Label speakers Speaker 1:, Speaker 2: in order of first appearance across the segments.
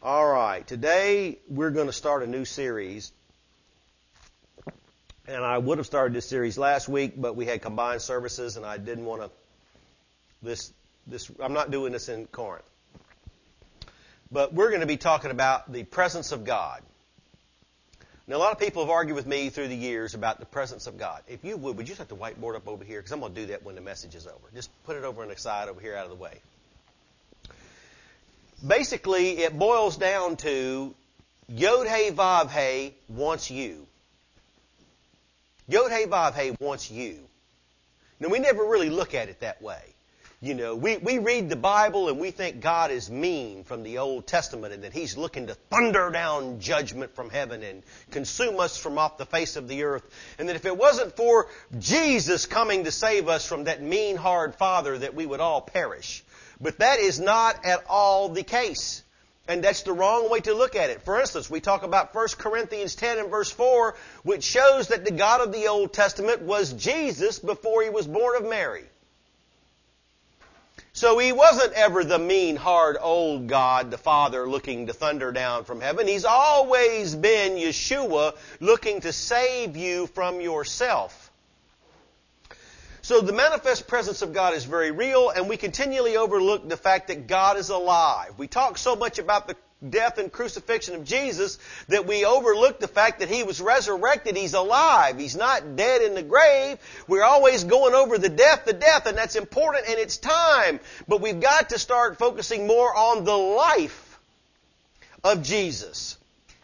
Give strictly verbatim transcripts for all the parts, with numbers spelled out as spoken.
Speaker 1: All right, today we're going to start a new series. And I would have started this series last week, but we had combined services and I didn't want to, this, this, I'm not doing this in Corinth. But we're going to be talking about the presence of God. Now, a lot of people have argued with me through the years about the presence of God. If you would, would you just have the whiteboard up over here? Because I'm going to do that when the message is over. Just put it over on the side over here out of the way. Basically, it boils down to Yod-Heh Vav-Heh wants you. Yod-Heh Vav-Heh wants you. Now, we never really look at it that way. You know, we, we read the Bible and we think God is mean from the Old Testament and that He's looking to thunder down judgment from heaven and consume us from off the face of the earth. And that if it wasn't for Jesus coming to save us from that mean, hard Father, that we would all perish. But that is not at all the case. And that's the wrong way to look at it. For instance, we talk about First Corinthians ten and verse four, which shows that the God of the Old Testament was Jesus before He was born of Mary. So He wasn't ever the mean, hard, old God, the Father looking to thunder down from heaven. He's always been Yeshua looking to save you from yourself. So the manifest presence of God is very real, and we continually overlook the fact that God is alive. We talk so much about the death and crucifixion of Jesus that we overlook the fact that He was resurrected. He's alive. He's not dead in the grave. We're always going over the death, the death, and that's important and it's time. But we've got to start focusing more on the life of Jesus.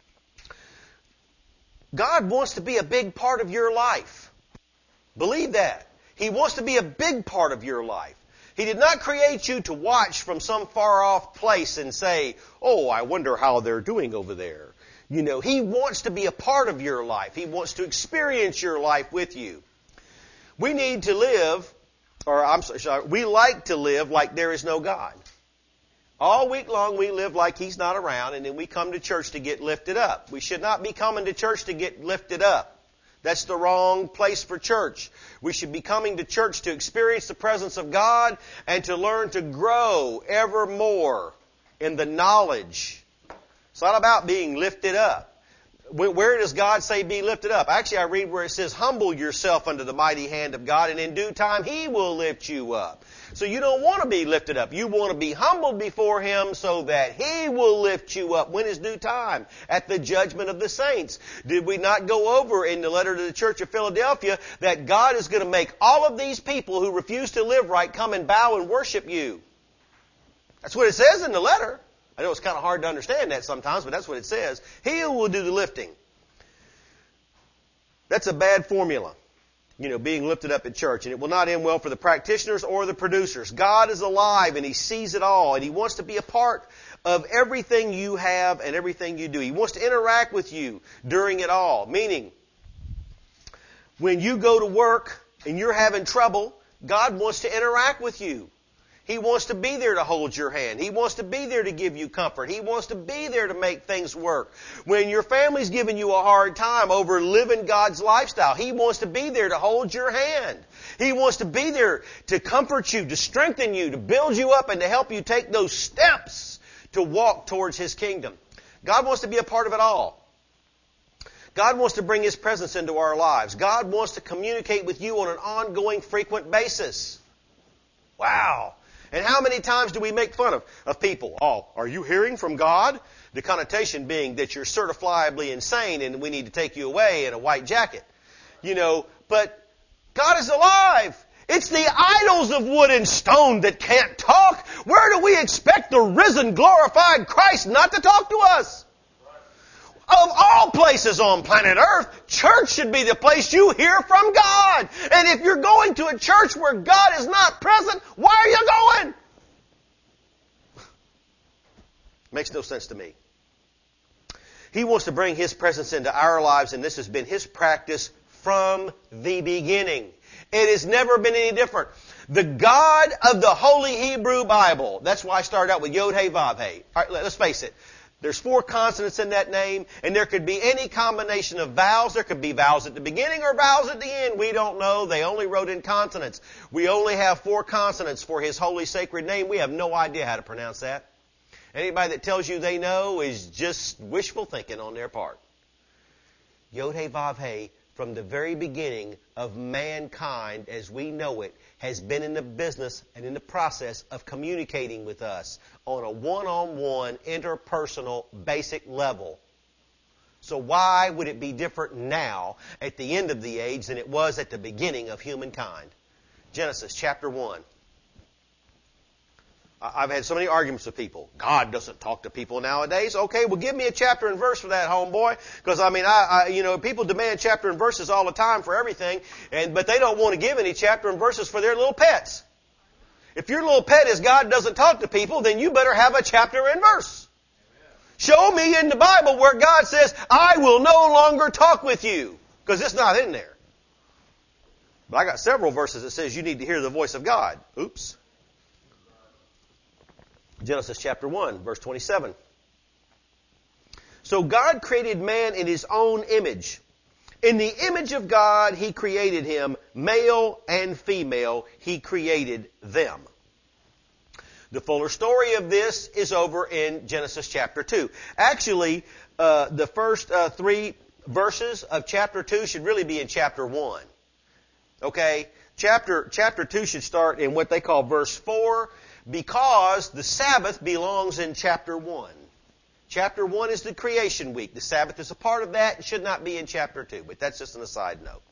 Speaker 1: God wants to be a big part of your life. Believe that. He wants to be a big part of your life. He did not create you to watch from some far-off place and say, oh, I wonder how they're doing over there. You know, He wants to be a part of your life. He wants to experience your life with you. We need to live, or I'm sorry, we like to live like there is no God. All week long we live like He's not around, and then we come to church to get lifted up. We should not be coming to church to get lifted up. That's the wrong place for church. We should be coming to church to experience the presence of God and to learn to grow ever more in the knowledge. It's not about being lifted up. Where does God say be lifted up? Actually, I read where it says, humble yourself under the mighty hand of God, and in due time He will lift you up. So you don't want to be lifted up. You want to be humbled before Him so that He will lift you up when is due time, at the judgment of the saints. Did we not go over in the letter to the church of Philadelphia that God is going to make all of these people who refuse to live right come and bow and worship you? That's what it says in the letter. I know it's kind of hard to understand that sometimes, but that's what it says. He will do the lifting. That's a bad formula. You know, being lifted up at church. And it will not end well for the practitioners or the producers. God is alive and He sees it all. And He wants to be a part of everything you have and everything you do. He wants to interact with you during it all. Meaning, when you go to work and you're having trouble, God wants to interact with you. He wants to be there to hold your hand. He wants to be there to give you comfort. He wants to be there to make things work. When your family's giving you a hard time over living God's lifestyle, He wants to be there to hold your hand. He wants to be there to comfort you, to strengthen you, to build you up, and to help you take those steps to walk towards His kingdom. God wants to be a part of it all. God wants to bring His presence into our lives. God wants to communicate with you on an ongoing, frequent basis. Wow. And how many times do we make fun of, of people? Oh, are you hearing from God? The connotation being that you're certifiably insane and we need to take you away in a white jacket. You know, but God is alive. It's the idols of wood and stone that can't talk. Where do we expect the risen, glorified Christ not to talk to us? Of all places on planet Earth, church should be the place you hear from God. And if you're going to a church where God is not present, why are you going? Makes no sense to me. He wants to bring His presence into our lives, and this has been His practice from the beginning. It has never been any different. The God of the Holy Hebrew Bible, that's why I started out with Yod-Heh Vav-Heh. All right, let's face it. There's four consonants in that name, and there could be any combination of vowels. There could be vowels at the beginning or vowels at the end. We don't know. They only wrote in consonants. We only have four consonants for His holy sacred name. We have no idea how to pronounce that. Anybody that tells you they know is just wishful thinking on their part. Yod He Vav He, from the very beginning of mankind as we know it, has been in the business and in the process of communicating with us on a one-on-one, interpersonal, basic level. So why would it be different now at the end of the age than it was at the beginning of humankind? Genesis chapter one. I've had so many arguments with people. God doesn't talk to people nowadays. Okay, well, give me a chapter and verse for that, homeboy. Because I mean, I, I, you know, people demand chapter and verses all the time for everything, and but they don't want to give any chapter and verses for their little pets. If your little pet is God doesn't talk to people, then you better have a chapter and verse. Show me in the Bible where God says, "I will no longer talk with you," because it's not in there. But I got several verses that says you need to hear the voice of God. Oops. Genesis chapter one, verse twenty-seven. So God created man in His own image. In the image of God, He created him, male and female, He created them. The fuller story of this is over in Genesis chapter two. Actually, uh, the first uh, three verses of chapter two should really be in chapter one. Okay? Chapter, chapter two should start in what they call verse four, because the Sabbath belongs in chapter one. Chapter one is the creation week. The Sabbath is a part of that. It should not be in chapter two, but that's just an aside note.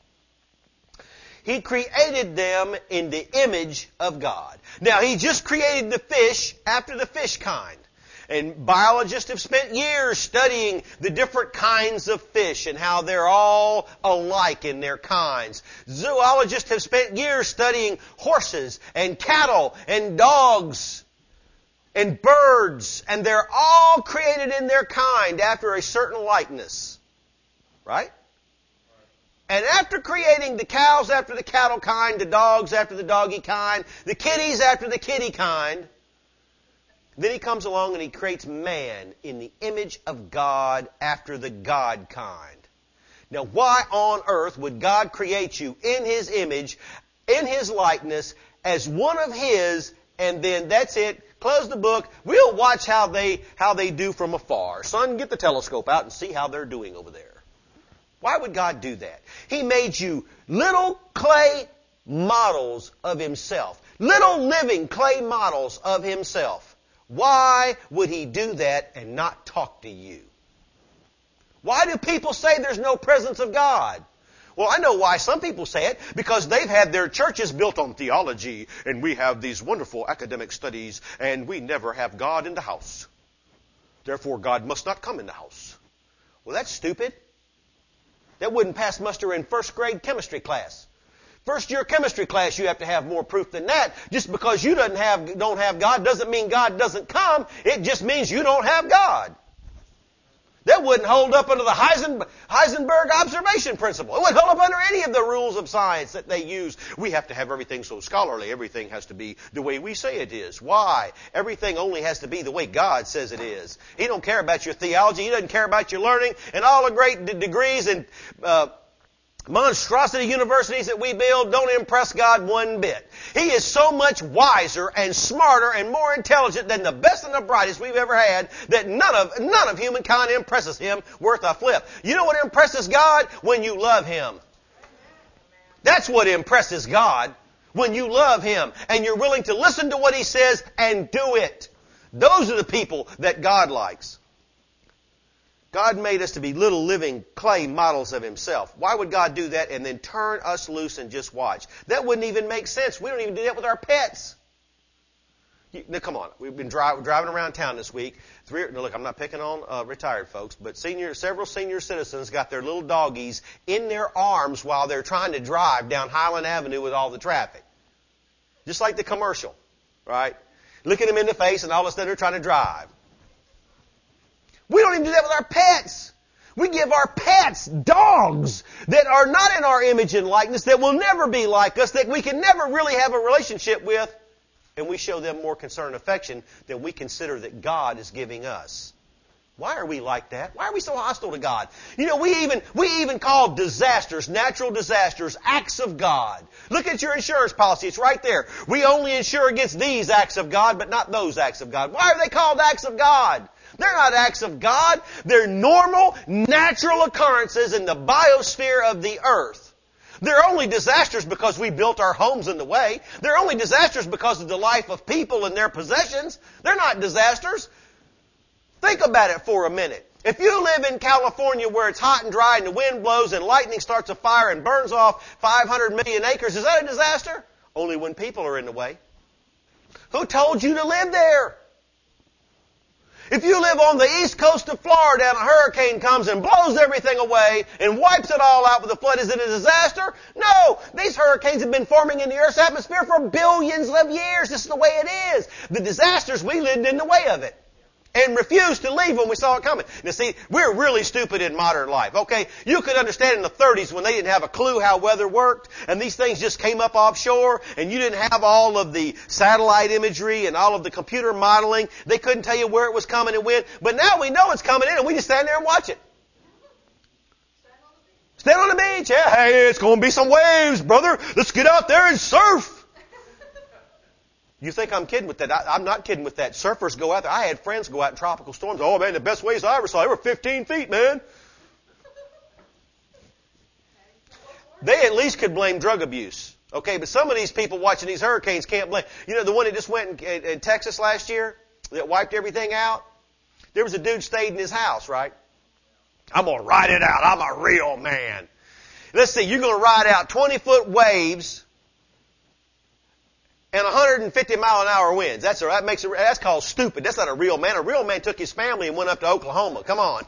Speaker 1: He created them in the image of God. Now, He just created the fish after the fish kind. And biologists have spent years studying the different kinds of fish and how they're all alike in their kinds. Zoologists have spent years studying horses and cattle and dogs and birds, and they're all created in their kind after a certain likeness. Right? And after creating the cows after the cattle kind, the dogs after the doggy kind, the kitties after the kitty kind, then He comes along and He creates man in the image of God after the God kind. Now, why on earth would God create you in His image, in His likeness, as one of His, and then that's it, close the book, we'll watch how they, how they do from afar. Son, get the telescope out and see how they're doing over there. Why would God do that? He made you little clay models of Himself. Little living clay models of Himself. Why would He do that and not talk to you? Why do people say there's no presence of God? Well, I know why some people say it. Because they've had their churches built on theology, and we have these wonderful academic studies, and we never have God in the house. Therefore, God must not come in the house. Well, that's stupid. That wouldn't pass muster in first grade chemistry class. First year chemistry class, you have to have more proof than that. Just because you don't have, don't have God doesn't mean God doesn't come. It just means you don't have God. That wouldn't hold up under the Heisen, Heisenberg observation principle. It wouldn't hold up under any of the rules of science that they use. We have to have everything so scholarly. Everything has to be the way we say it is. Why? Everything only has to be the way God says it is. He don't care about your theology. He doesn't care about your learning. And all the great d- degrees and uh, monstrosity universities that we build don't impress God one bit. He is so much wiser and smarter and more intelligent than the best and the brightest we've ever had that none of none of humankind impresses Him worth a flip. You know what impresses God? When you love Him. That's what impresses God. When you love Him and you're willing to listen to what He says and do it. Those are the people that God likes. God made us to be little living clay models of Himself. Why would God do that and then turn us loose and just watch? That wouldn't even make sense. We don't even do that with our pets. You, now, come on. We've been dri- driving around town this week. Three, now look, I'm not picking on uh, retired folks, but senior, several senior citizens got their little doggies in their arms while they're trying to drive down Highland Avenue with all the traffic. Just like the commercial, right? Looking them in the face and all of a sudden they're trying to drive. We don't even do that with our pets. We give our pets dogs that are not in our image and likeness, that will never be like us, that we can never really have a relationship with, and we show them more concern and affection than we consider that God is giving us. Why are we like that? Why are we so hostile to God? You know, we even, we even call disasters, natural disasters, acts of God. Look at your insurance policy. It's right there. We only insure against these acts of God, but not those acts of God. Why are they called acts of God? They're not acts of God. They're normal, natural occurrences in the biosphere of the earth. They're only disasters because we built our homes in the way. They're only disasters because of the life of people and their possessions. They're not disasters. Think about it for a minute. If you live in California where it's hot and dry and the wind blows and lightning starts a fire and burns off five hundred million acres, is that a disaster? Only when people are in the way. Who told you to live there? If you live on the east coast of Florida and a hurricane comes and blows everything away and wipes it all out with a flood, is it a disaster? No! These hurricanes have been forming in the Earth's atmosphere for billions of years. This is the way it is. The disasters, we lived in the way of it. And refused to leave when we saw it coming. Now see, we're really stupid in modern life, okay? You could understand in the thirties when they didn't have a clue how weather worked, and these things just came up offshore, and you didn't have all of the satellite imagery and all of the computer modeling. They couldn't tell you where it was coming and when. But now we know it's coming in, and we just stand there and watch it. Stand on the beach. Yeah, hey, it's going to be some waves, brother. Let's get out there and surf. You think I'm kidding with that? I, I'm not kidding with that. Surfers go out there. I had friends go out in tropical storms. Oh, man, the best waves I ever saw. They were fifteen feet, man. They at least could blame drug abuse. Okay, but some of these people watching these hurricanes can't blame. You know, the one that just went in, in, in Texas last year that wiped everything out? There was a dude stayed in his house, right? I'm going to ride it out. I'm a real man. Let's see, you're going to ride out twenty-foot waves and one hundred fifty mile an hour winds. That's a, that makes it, that's called stupid. That's not a real man. A real man took his family and went up to Oklahoma. Come on.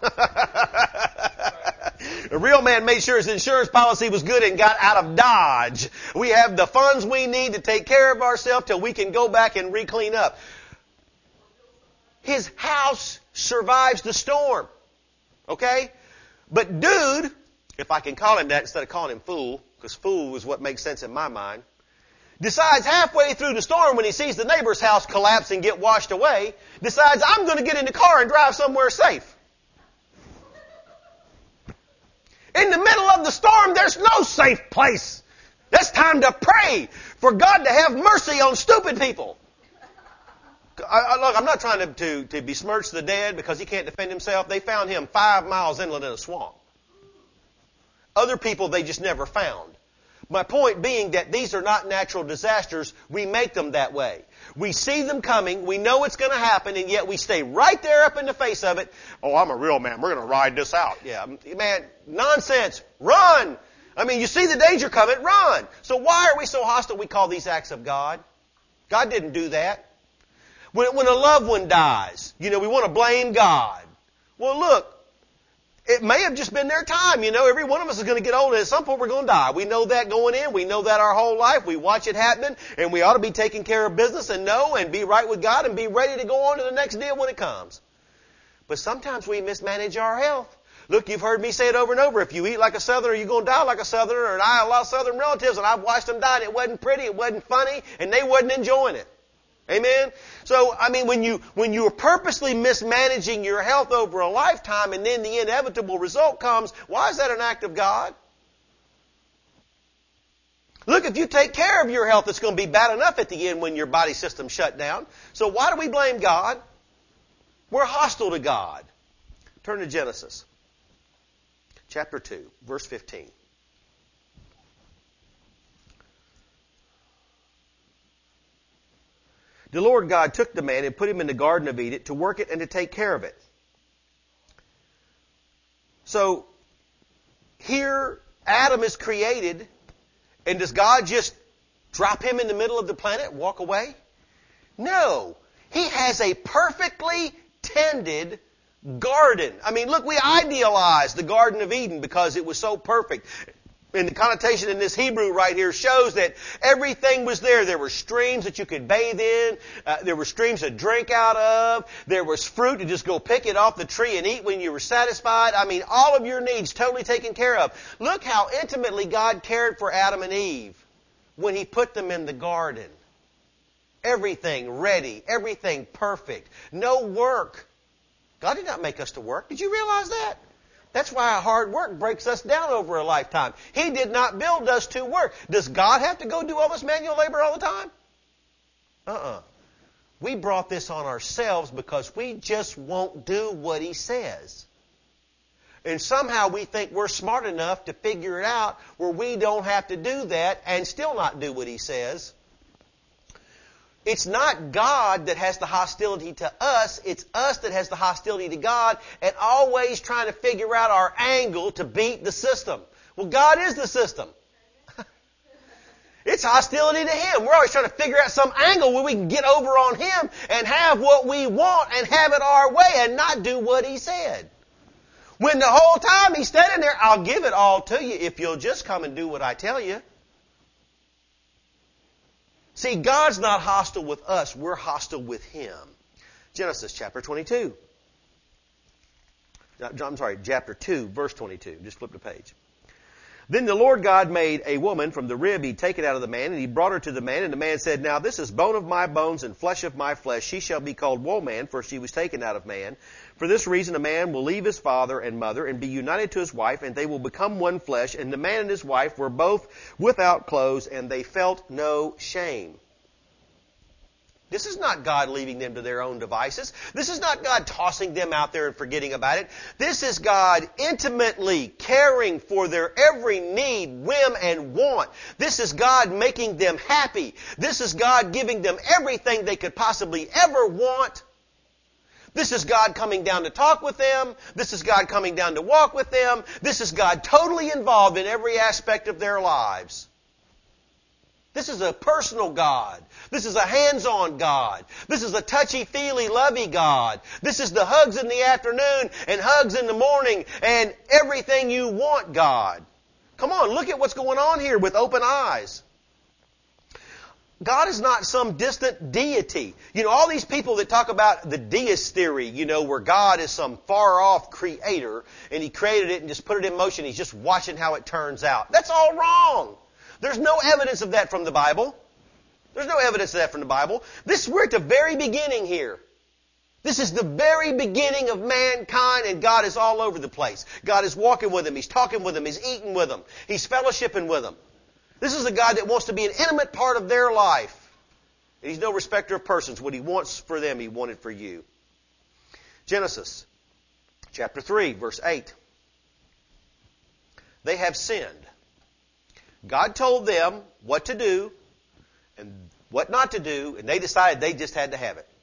Speaker 1: A real man made sure his insurance policy was good and got out of Dodge. We have the funds we need to take care of ourselves till we can go back and re-clean up. His house survives the storm. Okay? But dude, if I can call him that instead of calling him fool, because fool is what makes sense in my mind, decides halfway through the storm when he sees the neighbor's house collapse and get washed away, decides, I'm going to get in the car and drive somewhere safe. In the middle of the storm, there's no safe place. That's time to pray for God to have mercy on stupid people. I, I, look, I'm not trying to, to, to besmirch the dead because he can't defend himself. They found him five miles inland in a swamp. Other people they just never found. My point being that these are not natural disasters. We make them that way. We see them coming. We know it's going to happen, and yet we stay right there up in the face of it. Oh, I'm a real man. We're going to ride this out. Yeah, man, nonsense. Run. I mean, you see the danger coming. Run. So why are we so hostile? We call these acts of God. God didn't do that. When, when a loved one dies, you know, we want to blame God. Well, look. It may have just been their time. You know, every one of us is going to get old, and at some point we're going to die. We know that going in. We know that our whole life. We watch it happening, and we ought to be taking care of business and know and be right with God and be ready to go on to the next deal when it comes. But sometimes we mismanage our health. Look, you've heard me say it over and over. If you eat like a Southerner, you're going to die like a Southerner. And I have a lot of Southern relatives, and I've watched them die, and it wasn't pretty, it wasn't funny, and they wasn't enjoying it. Amen? So, I mean, when you, when you are purposely mismanaging your health over a lifetime and then the inevitable result comes, why is that an act of God? Look, if you take care of your health, it's going to be bad enough at the end when your body system shut down. So why do we blame God? We're hostile to God. Turn to Genesis, chapter two, verse fifteen. The Lord God took the man and put him in the Garden of Eden to work it and to take care of it. So, here Adam is created, and does God just drop him in the middle of the planet and walk away? No. He has a perfectly tended garden. I mean, look, we idealize the Garden of Eden because it was so perfect. And the connotation in this Hebrew right here shows that everything was there. There were streams that you could bathe in. Uh, there were streams to drink out of. There was fruit to just go pick it off the tree and eat when you were satisfied. I mean, all of your needs totally taken care of. Look how intimately God cared for Adam and Eve when He put them in the garden. Everything ready. Everything perfect. No work. God did not make us to work. Did you realize that? That's why hard work breaks us down over a lifetime. He did not build us to work. Does God have to go do all this manual labor all the time? Uh-uh. We brought this on ourselves because we just won't do what He says. And somehow we think we're smart enough to figure it out where we don't have to do that and still not do what He says. It's not God that has the hostility to us. It's us that has the hostility to God and always trying to figure out our angle to beat the system. Well, God is the system. It's hostility to Him. We're always trying to figure out some angle where we can get over on Him and have what we want and have it our way and not do what He said. When the whole time He's standing there, I'll give it all to you if you'll just come and do what I tell you. See, God's not hostile with us. We're hostile with Him. Genesis chapter twenty-two. I'm sorry, chapter two, verse twenty-two. Just flip the page. Then the Lord God made a woman from the rib He'd taken out of the man, and He brought her to the man. And the man said, Now this is bone of my bones and flesh of my flesh. She shall be called woman, for she was taken out of man. For this reason a man will leave his father and mother and be united to his wife, and they will become one flesh. And the man and his wife were both without clothes, and they felt no shame. This is not God leaving them to their own devices. This is not God tossing them out there and forgetting about it. This is God intimately caring for their every need, whim, and want. This is God making them happy. This is God giving them everything they could possibly ever want. This is God coming down to talk with them. This is God coming down to walk with them. This is God totally involved in every aspect of their lives. This is a personal God. This is a hands-on God. This is a touchy-feely, lovey God. This is the hugs in the afternoon and hugs in the morning and everything you want God. Come on, look at what's going on here with open eyes. God is not some distant deity. You know, all these people that talk about the deist theory, you know, where God is some far-off creator and He created it and just put it in motion. He's just watching how it turns out. That's all wrong. There's no evidence of that from the Bible. There's no evidence of that from the Bible. This, we're at the very beginning here. This is the very beginning of mankind, and God is all over the place. God is walking with them. He's talking with them. He's eating with them. He's fellowshipping with them. This is a God that wants to be an intimate part of their life. And He's no respecter of persons. What He wants for them, He wanted for you. Genesis chapter three, verse eight. They have sinned. God told them what to do and what not to do, and they decided they just had to have it.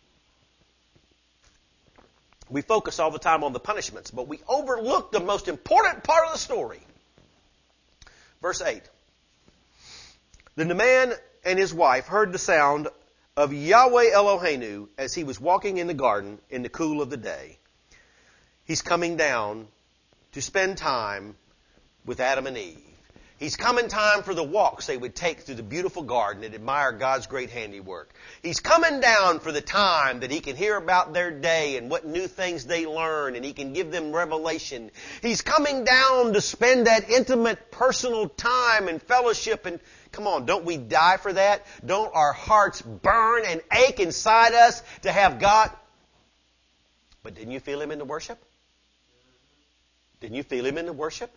Speaker 1: We focus all the time on the punishments, but we overlook the most important part of the story. Verse eight. Then the man and his wife heard the sound of Yahweh Eloheinu as he was walking in the garden in the cool of the day. He's coming down to spend time with Adam and Eve. He's come in time for the walks they would take through the beautiful garden and admire God's great handiwork. He's coming down for the time that He can hear about their day and what new things they learn, and He can give them revelation. He's coming down to spend that intimate, personal time and fellowship. And come on, don't we die for that? Don't our hearts burn and ache inside us to have God? But didn't you feel Him in the worship? Didn't you feel Him in the worship?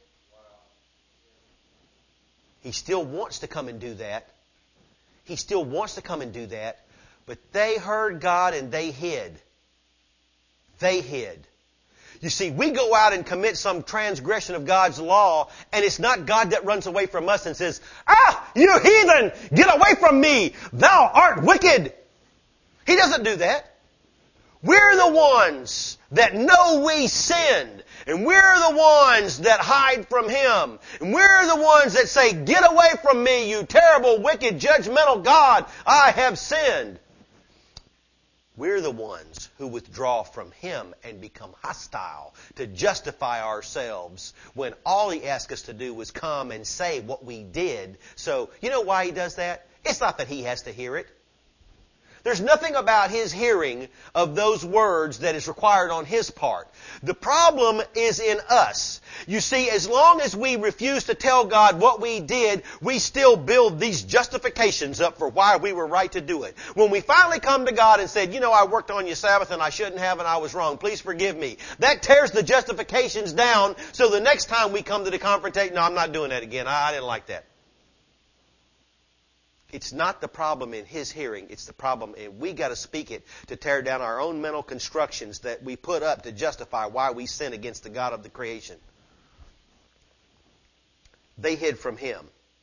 Speaker 1: He still wants to come and do that. He still wants to come and do that. But they heard God and they hid. They hid. You see, we go out and commit some transgression of God's law, and it's not God that runs away from us and says, "Ah, you heathen, get away from me. Thou art wicked." He doesn't do that. We're the ones that know we sinned. And we're the ones that hide from Him. And we're the ones that say, "Get away from me, you terrible, wicked, judgmental God. I have sinned." We're the ones who withdraw from Him and become hostile to justify ourselves when all He asked us to do was come and say what we did. So, you know why He does that? It's not that He has to hear it. There's nothing about His hearing of those words that is required on His part. The problem is in us. You see, as long as we refuse to tell God what we did, we still build these justifications up for why we were right to do it. When we finally come to God and said, you know, I worked on your Sabbath and I shouldn't have and I was wrong, please forgive me. That tears the justifications down, so the next time we come to the confrontation, no, I'm not doing that again. I, I didn't like that. It's not the problem in His hearing. It's the problem, and we got to speak it to tear down our own mental constructions that we put up to justify why we sin against the God of the creation. They hid from Him.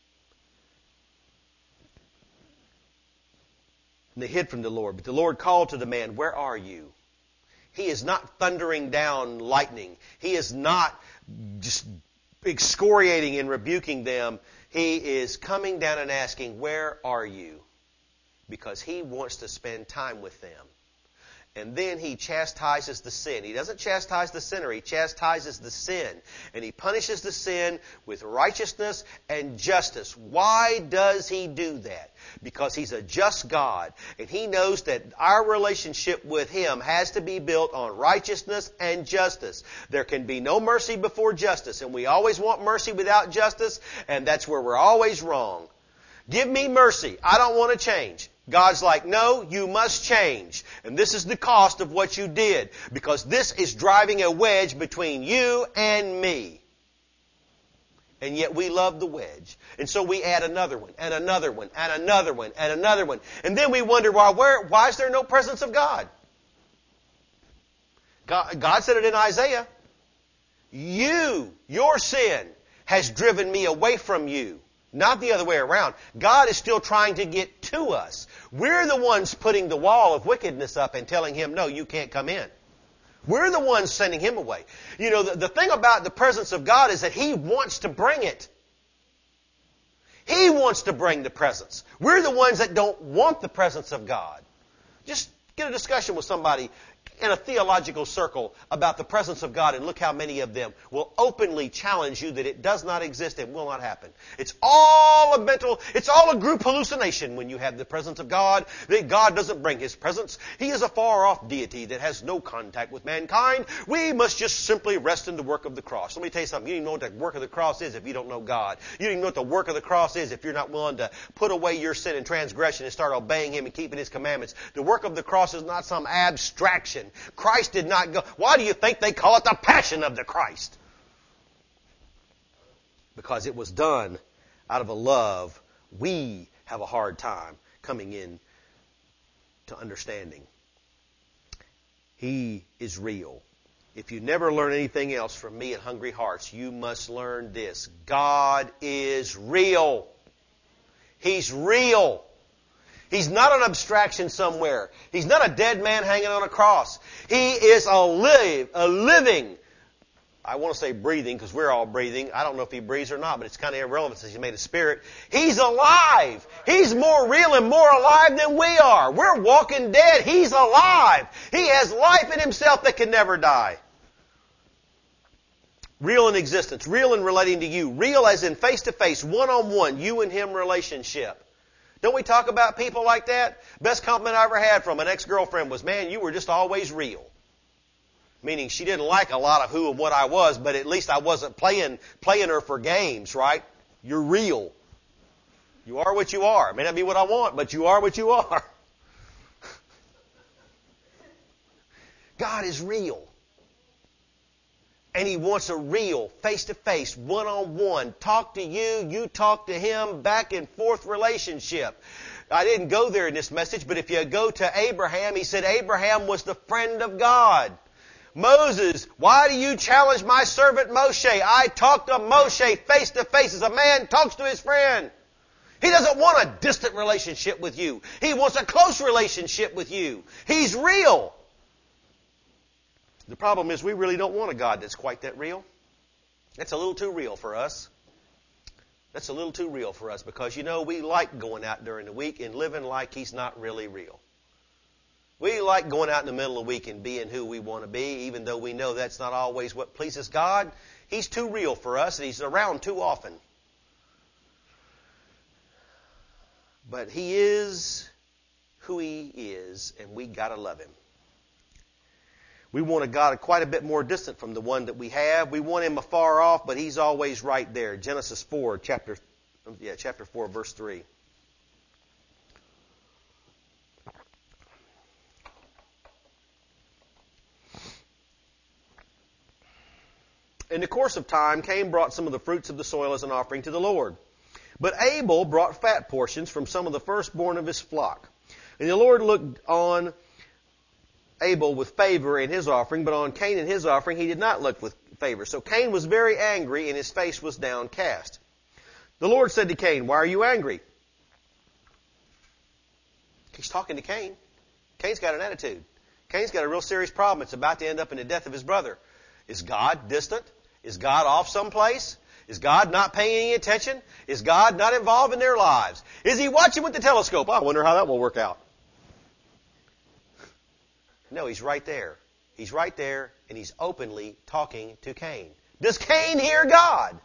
Speaker 1: And they hid from the Lord. But the Lord called to the man, where are you? He is not thundering down lightning. He is not just excoriating and rebuking them. He is coming down and asking, where are you? Because He wants to spend time with them. And then He chastises the sin. He doesn't chastise the sinner. He chastises the sin. And He punishes the sin with righteousness and justice. Why does He do that? Because He's a just God. And He knows that our relationship with Him has to be built on righteousness and justice. There can be no mercy before justice. And we always want mercy without justice. And that's where we're always wrong. Give me mercy. I don't want to change. God's like, no, you must change. And this is the cost of what you did. Because this is driving a wedge between you and me. And yet we love the wedge. And so we add another one, and another one, and another one, and another one. And then we wonder, why, where, why is there no presence of God? God? God said it in Isaiah. You, your sin, has driven me away from you. Not the other way around. God is still trying to get to us. We're the ones putting the wall of wickedness up and telling Him, no, you can't come in. We're the ones sending Him away. You know, the, the thing about the presence of God is that He wants to bring it. He wants to bring the presence. We're the ones that don't want the presence of God. Just get a discussion with somebody in a theological circle about the presence of God, and look how many of them will openly challenge you that it does not exist and will not happen. It's all a mental, it's all a group hallucination when you have the presence of God, that God doesn't bring His presence. He is a far-off deity that has no contact with mankind. We must just simply rest in the work of the cross. Let me tell you something. You don't even know what the work of the cross is if you don't know God. You don't even know what the work of the cross is if you're not willing to put away your sin and transgression and start obeying Him and keeping His commandments. The work of the cross is not some abstraction. Christ did not go. Why do you think they call it the passion of the Christ? Because it was done out of a love we have a hard time coming in to understanding. He is real. If you never learn anything else from me at Hungry Hearts, you must learn this. God is real. He's real. He's not an abstraction somewhere. He's not a dead man hanging on a cross. He is a live, a living, I want to say breathing because we're all breathing. I don't know if He breathes or not, but it's kind of irrelevant since He made a spirit. He's alive. He's more real and more alive than we are. We're walking dead. He's alive. He has life in Himself that can never die. Real in existence. Real in relating to you. Real as in face-to-face, one-on-one, you and Him relationship. Don't we talk about people like that? Best compliment I ever had from an ex-girlfriend was, man, you were just always real. Meaning she didn't like a lot of who and what I was, but at least I wasn't playing playing her for games, right? You're real. You are what you are. It may not be what I want, but you are what you are. God is real. And He wants a real, face-to-face, one-on-one, talk to you, you talk to Him, back and forth relationship. I didn't go there in this message, but if you go to Abraham, he said Abraham was the friend of God. Moses, why do you challenge my servant Moshe? I talk to Moshe face-to-face as a man talks to his friend. He doesn't want a distant relationship with you. He wants a close relationship with you. He's real. The problem is we really don't want a God that's quite that real. That's a little too real for us. That's a little too real for us because, you know, we like going out during the week and living like He's not really real. We like going out in the middle of the week and being who we want to be, even though we know that's not always what pleases God. He's too real for us and He's around too often. But He is who He is, and we got to love Him. We want a God quite a bit more distant from the one that we have. We want Him afar off, but He's always right there. Genesis four, chapter, yeah, chapter four, verse three. In the course of time, Cain brought some of the fruits of the soil as an offering to the Lord. But Abel brought fat portions from some of the firstborn of his flock. And the Lord looked on Abel with favor in his offering, but on Cain and his offering he did not look with favor. So Cain was very angry, and his face was downcast. The Lord said to Cain, "Why are you angry?" He's talking to Cain. Cain's got an attitude. Cain's got a real serious problem. It's about to end up in the death of his brother. Is God distant? Is God off someplace? Is God not paying any attention? Is God not involved in their lives? Is He watching with the telescope? I wonder how that will work out. No, He's right there. He's right there, and He's openly talking to Cain. Does Cain hear God?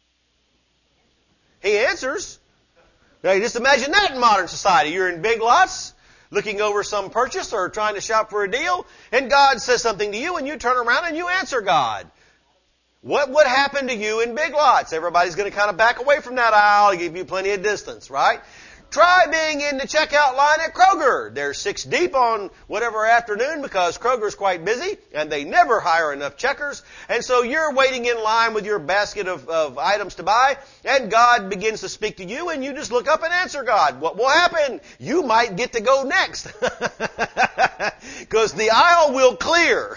Speaker 1: He answers. Now, you just imagine that in modern society. You're in Big Lots, looking over some purchase or trying to shop for a deal, and God says something to you, and you turn around and you answer God. What would happen to you in Big Lots? Everybody's going to kind of back away from that aisle, give you plenty of distance, right? Try being in the checkout line at Kroger. They're six deep on whatever afternoon because Kroger's quite busy and they never hire enough checkers. And so you're waiting in line with your basket of, of items to buy, and God begins to speak to you, and you just look up and answer God. What will happen? You might get to go next because the aisle will clear.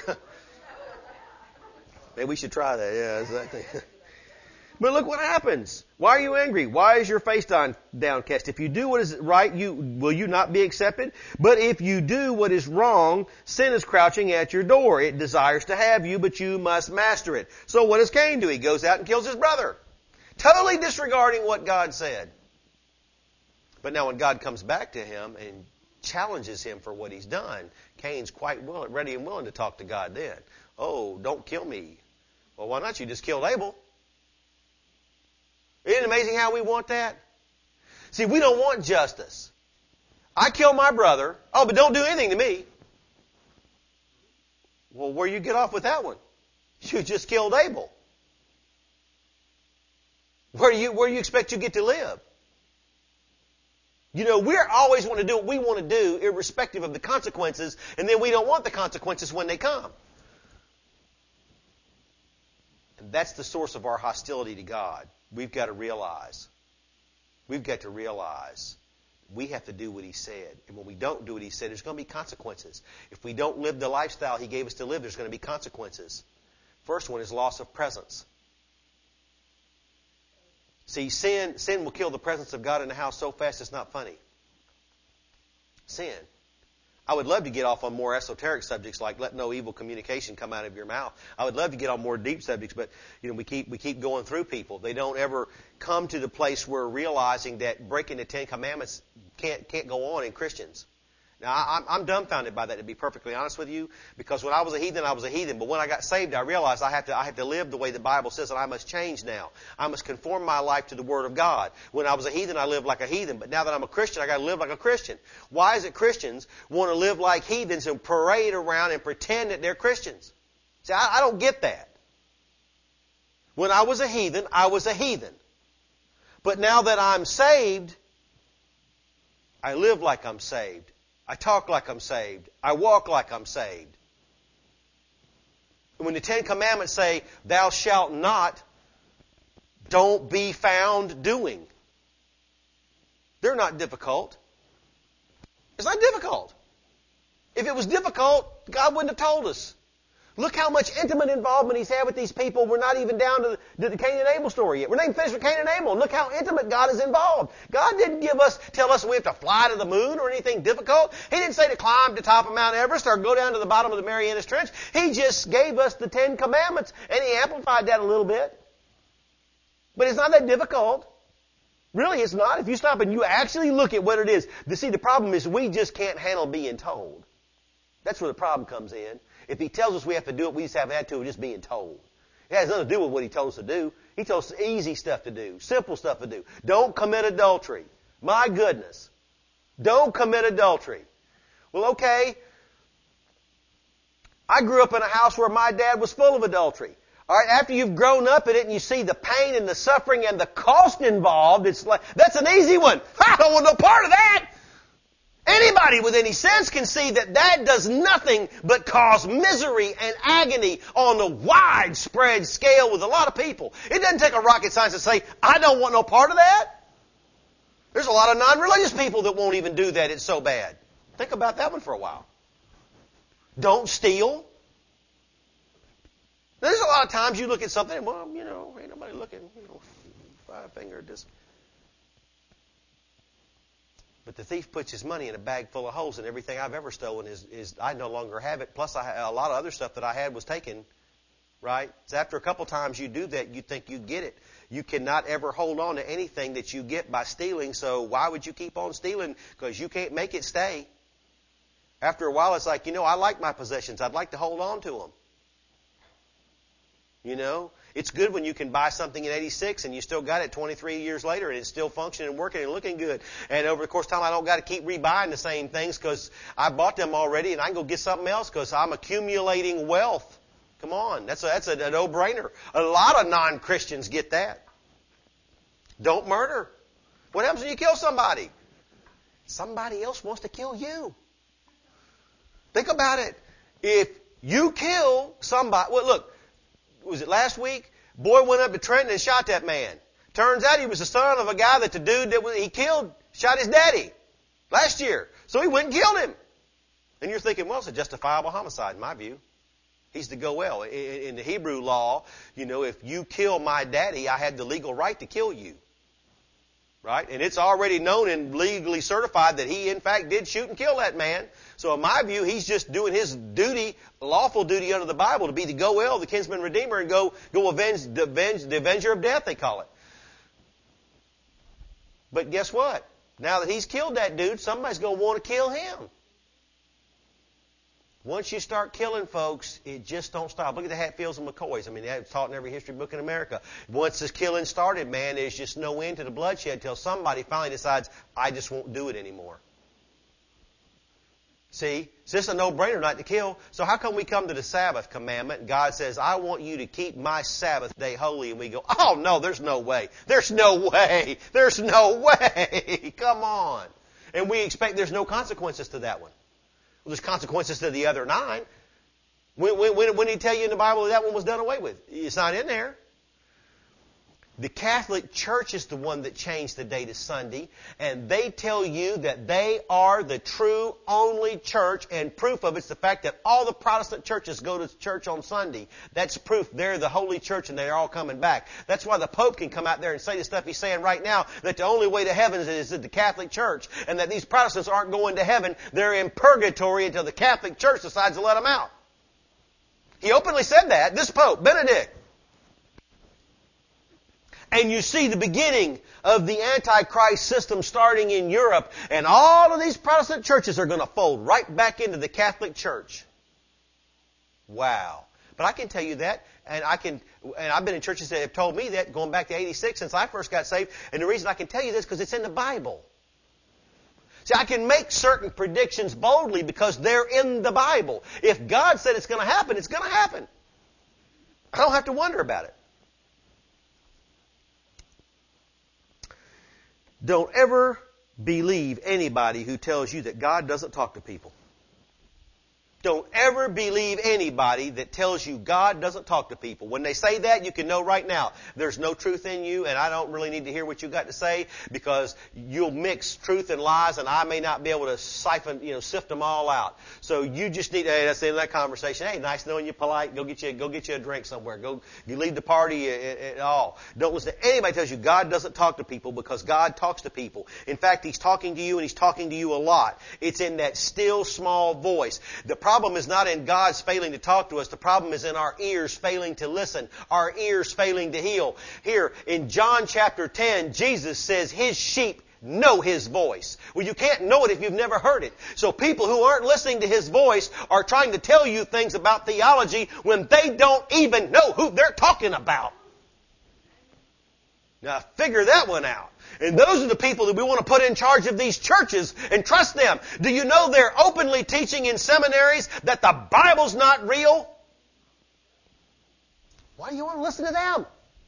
Speaker 1: Maybe we should try that. Yeah, exactly. But look what happens. Why are you angry? Why is your face down, downcast? If you do what is right, you will you not be accepted? But if you do what is wrong, sin is crouching at your door. It desires to have you, but you must master it. So what does Cain do? He goes out and kills his brother, totally disregarding what God said. But now when God comes back to him and challenges him for what he's done, Cain's quite willing, ready and willing to talk to God then. Oh, don't kill me. Well, why not? You just killed Abel. Isn't it amazing how we want that? See, we don't want justice. I killed my brother. Oh, but don't do anything to me. Well, where you get off with that one? You just killed Abel. Where do you, where do you expect you get to live? You know, we're always want to do what we want to do, irrespective of the consequences, and then we don't want the consequences when they come. And that's the source of our hostility to God. We've got to realize, we've got to realize we have to do what He said. And when we don't do what He said, there's going to be consequences. If we don't live the lifestyle He gave us to live, there's going to be consequences. First one is loss of presence. See, sin, sin will kill the presence of God in the house so fast it's not funny. Sin. I would love to get off on more esoteric subjects like let no evil communication come out of your mouth. I would love to get on more deep subjects, but you know we keep we keep going through people. They don't ever come to the place where realizing that breaking the Ten Commandments can't can't go on in Christians. Now, I'm, I'm dumbfounded by that, to be perfectly honest with you, because when I was a heathen, I was a heathen. But when I got saved, I realized I have to I have to live the way the Bible says, and I must change now. I must conform my life to the Word of God. When I was a heathen, I lived like a heathen. But now that I'm a Christian, I got to live like a Christian. Why is it Christians want to live like heathens and parade around and pretend that they're Christians? See, I, I don't get that. When I was a heathen, I was a heathen. But now that I'm saved, I live like I'm saved. I talk like I'm saved. I walk like I'm saved. And when the Ten Commandments say, thou shalt not, don't be found doing. They're not difficult. It's not difficult. If it was difficult, God wouldn't have told us. Look how much intimate involvement He's had with these people. We're not even down to the, to the Cain and Abel story yet. We're not even finished with Cain and Abel. And look how intimate God is involved. God didn't give us, tell us we have to fly to the moon or anything difficult. He didn't say to climb to the top of Mount Everest or go down to the bottom of the Marianas Trench. He just gave us the Ten Commandments, and He amplified that a little bit. But it's not that difficult. Really, it's not. If you stop and you actually look at what it is. See, the problem is we just can't handle being told. That's where the problem comes in. If He tells us we have to do it, we just have attitude of just being told. It has nothing to do with what He told us to do. He told us easy stuff to do, simple stuff to do. Don't commit adultery. My goodness. Don't commit adultery. Well, okay. I grew up in a house where my dad was full of adultery. All right, after you've grown up in it and you see the pain and the suffering and the cost involved, it's like, that's an easy one. I don't want no part of that. Anybody with any sense can see that that does nothing but cause misery and agony on a widespread scale with a lot of people. It doesn't take a rocket science to say, I don't want no part of that. There's a lot of non-religious people that won't even do that. It's so bad. Think about that one for a while. Don't steal. There's a lot of times you look at something and, well, you know, ain't nobody looking, you know, five finger just. But the thief puts his money in a bag full of holes, and everything I've ever stolen is, is I no longer have it. Plus, I, a lot of other stuff that I had was taken, right? So after a couple times you do that, you think you get it. You cannot ever hold on to anything that you get by stealing, so why would you keep on stealing? Because you can't make it stay. After a while, it's like, you know, I like my possessions. I'd like to hold on to them. You know, it's good when you can buy something in eighty-six and you still got it twenty-three years later and it's still functioning and working and looking good. And over the course of time, I don't got to keep rebuying the same things because I bought them already and I can go get something else because I'm accumulating wealth. Come on, that's a, that's a, a no-brainer. A lot of non-Christians get that. Don't murder. What happens when you kill somebody? Somebody else wants to kill you. Think about it. If you kill somebody, well, look. Was it last week? Boy went up to Trenton and shot that man. Turns out he was the son of a guy that the dude that he killed shot his daddy last year. So he went and killed him. And you're thinking, well, it's a justifiable homicide in my view. He's the goel. In the Hebrew law, you know, if you kill my daddy, I had the legal right to kill you. Right? And it's already known and legally certified that he, in fact, did shoot and kill that man. So in my view, he's just doing his duty, lawful duty under the Bible, to be the goel, the kinsman redeemer, and go go avenge the, avenge the avenger of death, they call it. But guess what? Now that he's killed that dude, somebody's going to want to kill him. Once you start killing folks, it just don't stop. Look at the Hatfields and McCoys. I mean, that's taught in every history book in America. Once this killing started, man, there's just no end to the bloodshed until somebody finally decides, I just won't do it anymore. See, it's just a no-brainer not to kill. So how come we come to the Sabbath commandment and God says, I want you to keep my Sabbath day holy, and we go, oh, no, there's no way. There's no way. There's no way. Come on. And we expect there's no consequences to that one. Well, there's consequences to the other nine. When, when, when did he tell you in the Bible that that one was done away with? It's not in there. The Catholic Church is the one that changed the day to Sunday, and they tell you that they are the true only church, and proof of it's the fact that all the Protestant churches go to church on Sunday. That's proof they're the holy church and they're all coming back. That's why the Pope can come out there and say the stuff he's saying right now, that the only way to heaven is the Catholic Church, and that these Protestants aren't going to heaven. They're in purgatory until the Catholic Church decides to let them out. He openly said that, this Pope, Benedict. And you see the beginning of the Antichrist system starting in Europe. And all of these Protestant churches are going to fold right back into the Catholic Church. Wow. But I can tell you that. And I can, and I've been in churches that have told me that going back to eighty-six since I first got saved. And the reason I can tell you this is because it's in the Bible. See, I can make certain predictions boldly because they're in the Bible. If God said it's going to happen, it's going to happen. I don't have to wonder about it. Don't ever believe anybody who tells you that God doesn't talk to people. Don't ever believe anybody that tells you God doesn't talk to people. When they say that, you can know right now there's no truth in you, and I don't really need to hear what you got to say because you'll mix truth and lies, and I may not be able to siphon, you know, sift them all out. So you just need, hey, that's the end of that conversation. Hey, nice knowing you, polite. Go get you, go get you a drink somewhere. Go, you leave the party at, at all. Don't listen to anybody who tells you God doesn't talk to people because God talks to people. In fact, He's talking to you, and He's talking to you a lot. It's in that still small voice. The problem The problem is not in God's failing to talk to us. The problem is in our ears failing to listen, our ears failing to heal. Here in John chapter ten, Jesus says His sheep know His voice. Well, you can't know it if you've never heard it. So people who aren't listening to His voice are trying to tell you things about theology when they don't even know who they're talking about. Now figure that one out. And those are the people that we want to put in charge of these churches and trust them. Do you know they're openly teaching in seminaries that the Bible's not real? Why do you want to listen to them?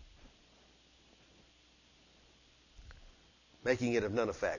Speaker 1: Making it of none effect.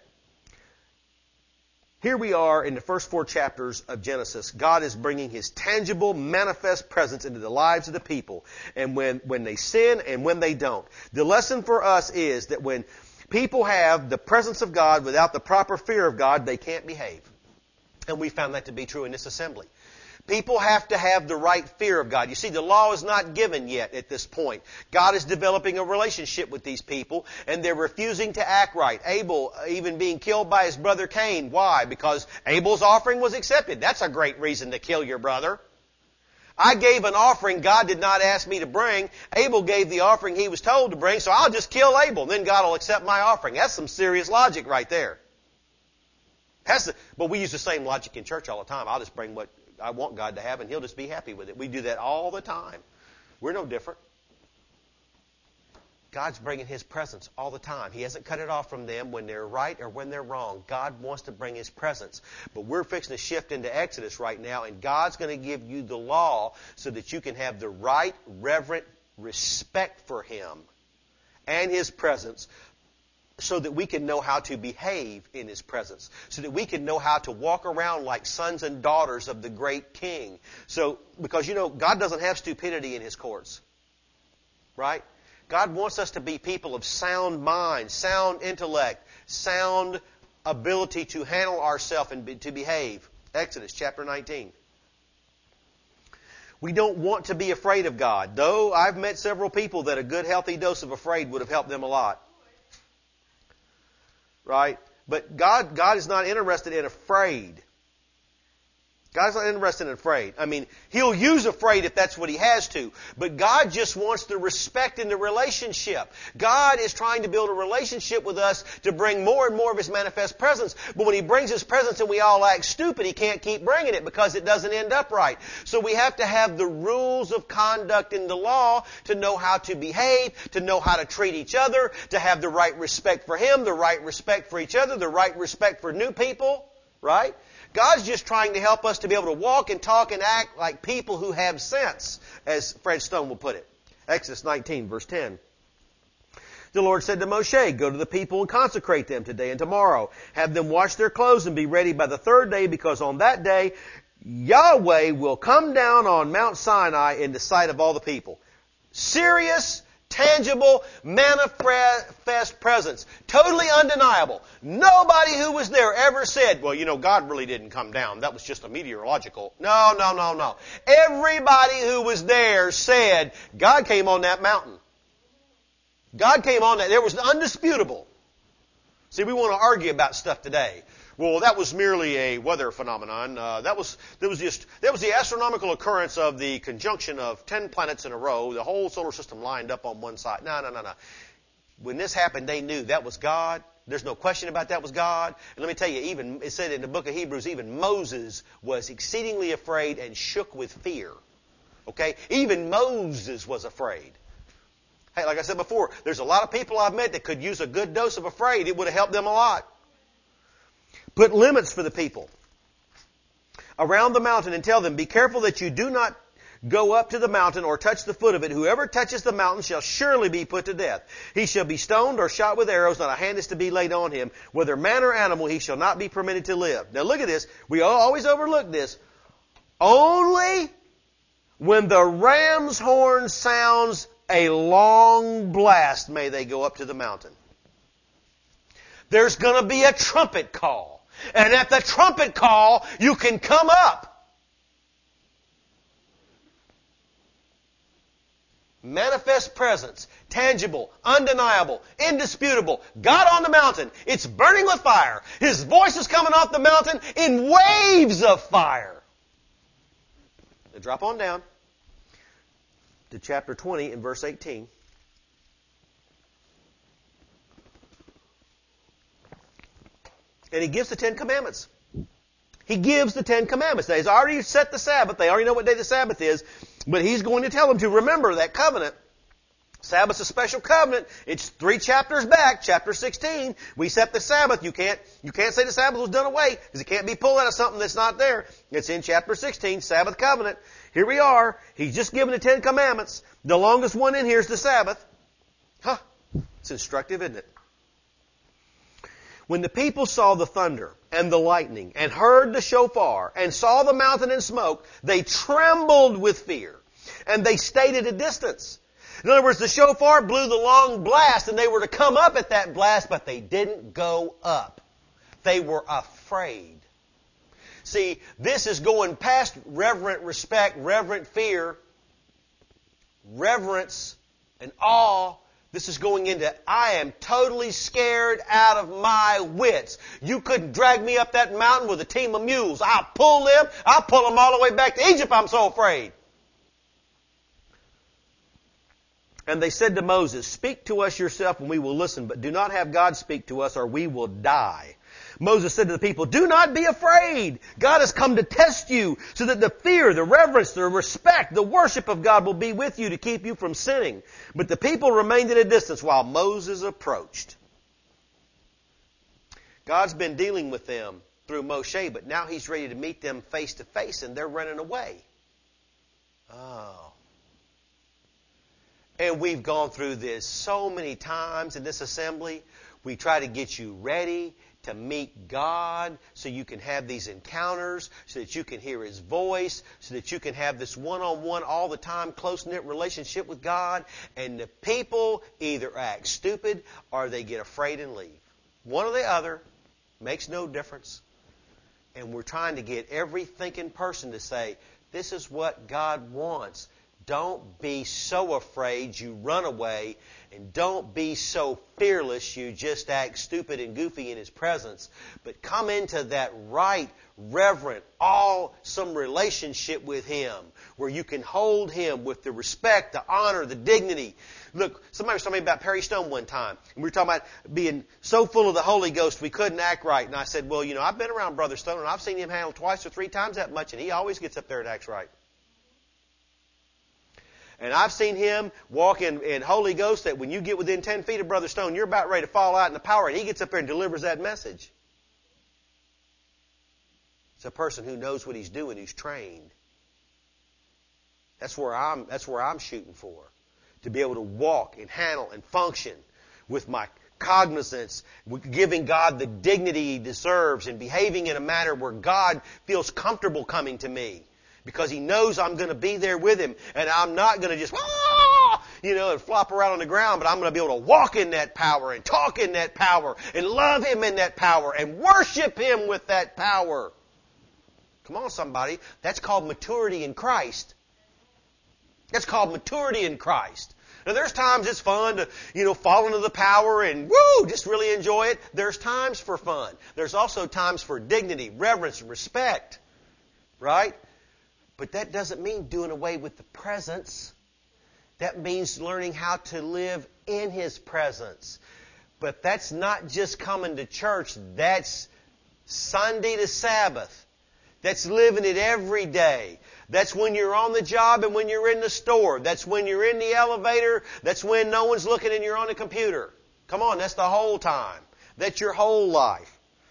Speaker 1: Here we are in the first four chapters of Genesis. God is bringing His tangible, manifest presence into the lives of the people. And when, when they sin and when they don't. The lesson for us is that when people have the presence of God without the proper fear of God, they can't behave. And we found that to be true in this assembly. People have to have the right fear of God. You see, the law is not given yet at this point. God is developing a relationship with these people, and they're refusing to act right. Abel even being killed by his brother Cain. Why? Because Abel's offering was accepted. That's a great reason to kill your brother. I gave an offering God did not ask me to bring. Abel gave the offering he was told to bring, so I'll just kill Abel. Then God will accept my offering. That's some serious logic right there. That's the, but we use the same logic in church all the time. I'll just bring what I want God to have, and He'll just be happy with it. We do that all the time. We're no different. God's bringing His presence all the time. He hasn't cut it off from them when they're right or when they're wrong. God wants to bring His presence. But we're fixing to shift into Exodus right now, and God's going to give you the law so that you can have the right, reverent respect for Him and His presence, so that we can know how to behave in His presence, so that we can know how to walk around like sons and daughters of the great King. So, because you know, God doesn't have stupidity in His courts, right? God wants us to be people of sound mind, sound intellect, sound ability to handle ourselves and be, to behave. Exodus chapter nineteen. We don't want to be afraid of God, though I've met several people that a good healthy dose of afraid would have helped them a lot. Right? But God, God is not interested in afraid. God's not interested in afraid. I mean, He'll use afraid if that's what He has to. But God just wants the respect in the relationship. God is trying to build a relationship with us to bring more and more of His manifest presence. But when He brings His presence and we all act stupid, He can't keep bringing it because it doesn't end up right. So we have to have the rules of conduct in the law to know how to behave, to know how to treat each other, to have the right respect for Him, the right respect for each other, the right respect for new people. Right? God's just trying to help us to be able to walk and talk and act like people who have sense, as Fred Stone will put it. Exodus nineteen, verse ten. The Lord said to Moshe, "Go to the people and consecrate them today and tomorrow. Have them wash their clothes and be ready by the third day, because on that day Yahweh will come down on Mount Sinai in the sight of all the people." Serious, tangible, manifest presence. Totally undeniable. Nobody who was there ever said, well, you know, God really didn't come down. That was just a meteorological. No, no, no, no. Everybody who was there said, God came on that mountain. God came on that. There was undisputable. See, we want to argue about stuff today. Well, that was merely a weather phenomenon. Uh, that was that was just that was the astronomical occurrence of the conjunction of ten planets in a row. The whole solar system lined up on one side. No, no, no, no. When this happened, they knew that was God. There's no question about that was God. And let me tell you, even it said in the book of Hebrews, even Moses was exceedingly afraid and shook with fear. Okay, even Moses was afraid. Hey, like I said before, there's a lot of people I've met that could use a good dose of afraid. It would have helped them a lot. Put limits for the people around the mountain and tell them, be careful that you do not go up to the mountain or touch the foot of it. Whoever touches the mountain shall surely be put to death. He shall be stoned or shot with arrows. Not a hand is to be laid on him. Whether man or animal, he shall not be permitted to live. Now look at this. We always overlook this. Only when the ram's horn sounds a long blast may they go up to the mountain. There's going to be a trumpet call. And at the trumpet call, you can come up. Manifest presence, tangible, undeniable, indisputable. God on the mountain. It's burning with fire. His voice is coming off the mountain in waves of fire. Now drop on down to chapter twenty and verse eighteen. And he gives the Ten Commandments. He gives the Ten Commandments. Now, he's already set the Sabbath. They already know what day the Sabbath is. But he's going to tell them to remember that covenant. Sabbath's a special covenant. It's three chapters back, chapter sixteen. We set the Sabbath. You can't, you can't say the Sabbath was done away because it can't be pulled out of something that's not there. It's in chapter sixteen, Sabbath covenant. Here we are. He's just given the Ten Commandments. The longest one in here is the Sabbath. Huh. It's instructive, isn't it? When the people saw the thunder and the lightning and heard the shofar and saw the mountain in smoke, they trembled with fear and they stayed at a distance. In other words, the shofar blew the long blast and they were to come up at that blast, but they didn't go up. They were afraid. See, this is going past reverent respect, reverent fear, reverence, and awe. This is going into, I am totally scared out of my wits. You couldn't drag me up that mountain with a team of mules. I'll pull them. I'll pull them all the way back to Egypt. I'm so afraid. And they said to Moses, speak to us yourself and we will listen, but do not have God speak to us or we will die. Moses said to the people, do not be afraid. God has come to test you so that the fear, the reverence, the respect, the worship of God will be with you to keep you from sinning. But the people remained at a distance while Moses approached. God's been dealing with them through Moshe, but now He's ready to meet them face to face and they're running away. Oh. And we've gone through this so many times in this assembly. We try to get you ready to meet God so you can have these encounters, so that you can hear His voice, so that you can have this one-on-one all the time close-knit relationship with God. And the people either act stupid or they get afraid and leave. One or the other makes no difference. And we're trying to get every thinking person to say, this is what God wants. Don't be so afraid you run away, and don't be so fearless you just act stupid and goofy in His presence. But come into that right, reverent, awesome relationship with Him where you can hold Him with the respect, the honor, the dignity. Look, somebody was talking about Perry Stone one time, and we were talking about being so full of the Holy Ghost we couldn't act right. And I said, well, you know, I've been around Brother Stone, and I've seen him handle twice or three times that much, and he always gets up there and acts right. And I've seen him walk in, in Holy Ghost that when you get within ten feet of Brother Stone, you're about ready to fall out in the power, and he gets up there and delivers that message. It's a person who knows what he's doing, who's trained. That's where I'm, that's where I'm shooting for. To be able to walk and handle and function with my cognizance, giving God the dignity He deserves and behaving in a manner where God feels comfortable coming to me. Because He knows I'm going to be there with Him. And I'm not going to just, ah, you know, and flop around on the ground. But I'm going to be able to walk in that power and talk in that power and love Him in that power and worship Him with that power. Come on, somebody. That's called maturity in Christ. That's called maturity in Christ. Now, there's times it's fun to, you know, fall into the power and, woo, just really enjoy it. There's times for fun. There's also times for dignity, reverence, and respect. Right? But that doesn't mean doing away with the presence. That means learning how to live in His presence. But that's not just coming to church. That's Sunday to Sabbath. That's living it every day. That's when you're on the job and when you're in the store. That's when you're in the elevator. That's when no one's looking and you're on the computer. Come on, that's the whole time. That's your whole life.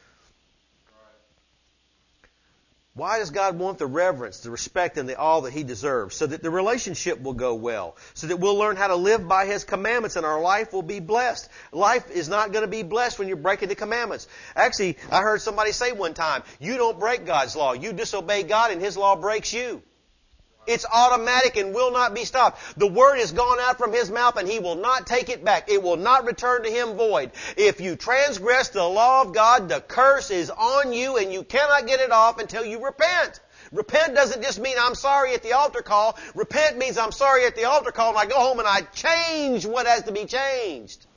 Speaker 1: Why does God want the reverence, the respect, and the awe that He deserves? So that the relationship will go well. So that we'll learn how to live by His commandments and our life will be blessed. Life is not going to be blessed when you're breaking the commandments. Actually, I heard somebody say one time, you don't break God's law. You disobey God and His law breaks you. It's automatic and will not be stopped. The word is gone out from His mouth and He will not take it back. It will not return to Him void. If you transgress the law of God, the curse is on you and you cannot get it off until you repent. Repent doesn't just mean I'm sorry at the altar call. Repent means I'm sorry at the altar call and I go home and I change what has to be changed.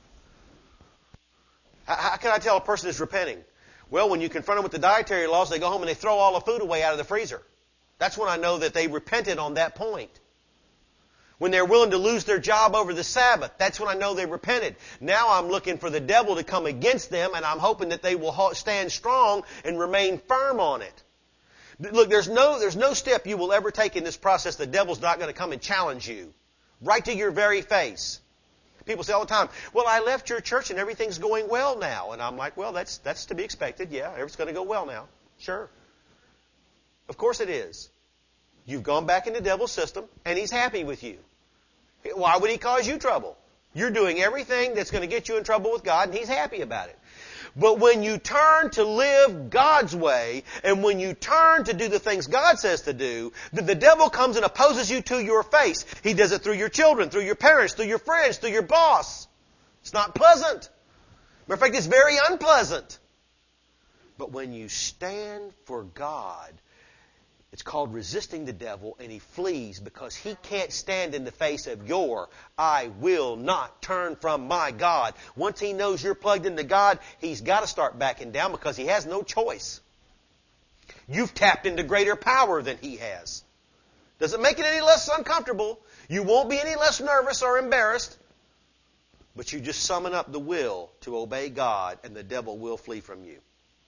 Speaker 1: How can I tell a person is repenting? Well, when you confront them with the dietary laws, they go home and they throw all the food away out of the freezer. That's when I know that they repented on that point. When they're willing to lose their job over the Sabbath, that's when I know they repented. Now I'm looking for the devil to come against them, and I'm hoping that they will stand strong and remain firm on it. Look, there's no, there's no step you will ever take in this process the devil's not going to come and challenge you. Right to your very face. People say all the time, well, I left your church and everything's going well now. And I'm like, well, that's that's to be expected. Yeah, everything's going to go well now. Sure. Of course it is. You've gone back in the devil's system, and he's happy with you. Why would he cause you trouble? You're doing everything that's going to get you in trouble with God, and he's happy about it. But when you turn to live God's way, and when you turn to do the things God says to do, the, the devil comes and opposes you to your face. He does it through your children, through your parents, through your friends, through your boss. It's not pleasant. Matter of fact, it's very unpleasant. But when you stand for God, it's called resisting the devil, and he flees because he can't stand in the face of your, I will not turn from my God. Once he knows you're plugged into God, he's got to start backing down because he has no choice. You've tapped into greater power than he has. Doesn't make it any less uncomfortable. You won't be any less nervous or embarrassed. But you just summon up the will to obey God, and the devil will flee from you.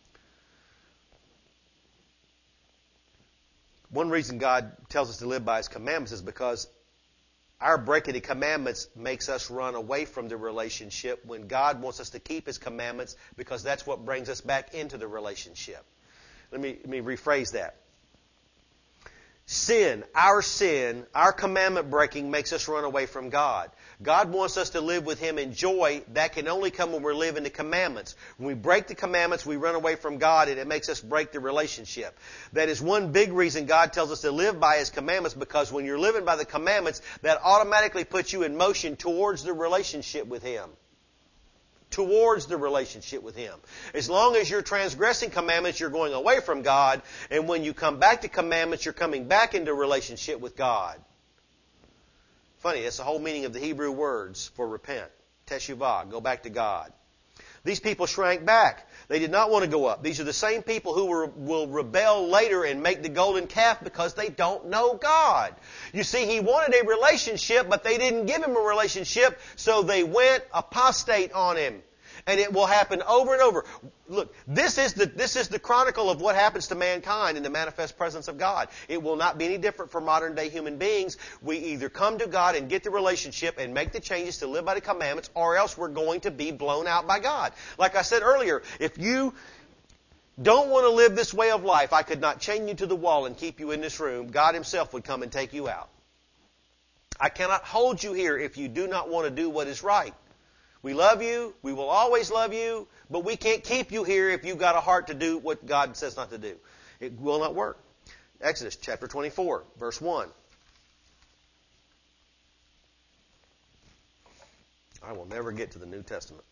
Speaker 1: One reason God tells us to live by His commandments is because our breaking the commandments makes us run away from the relationship when God wants us to keep His commandments because that's what brings us back into the relationship. Let me, let me rephrase that. Sin, our sin, our commandment breaking makes us run away from God. God wants us to live with Him in joy. That can only come when we're living the commandments. When we break the commandments, we run away from God, and it makes us break the relationship. That is one big reason God tells us to live by His commandments, because when you're living by the commandments, that automatically puts you in motion towards the relationship with Him. Towards the relationship with Him. As long as you're transgressing commandments, you're going away from God. And when you come back to commandments, you're coming back into relationship with God. Funny, that's the whole meaning of the Hebrew words for repent. Teshuvah, go back to God. These people shrank back. They did not want to go up. These are the same people who were, will rebel later and make the golden calf because they don't know God. You see, He wanted a relationship, but they didn't give Him a relationship, so they went apostate on Him. And it will happen over and over. Look, this is the this is the chronicle of what happens to mankind in the manifest presence of God. It will not be any different for modern day human beings. We either come to God and get the relationship and make the changes to live by the commandments, or else we're going to be blown out by God. Like I said earlier, if you don't want to live this way of life, I could not chain you to the wall and keep you in this room. God Himself would come and take you out. I cannot hold you here if you do not want to do what is right. We love you. We will always love you. But we can't keep you here if you've got a heart to do what God says not to do. It will not work. Exodus chapter twenty-four, verse one. I will never get to the New Testament.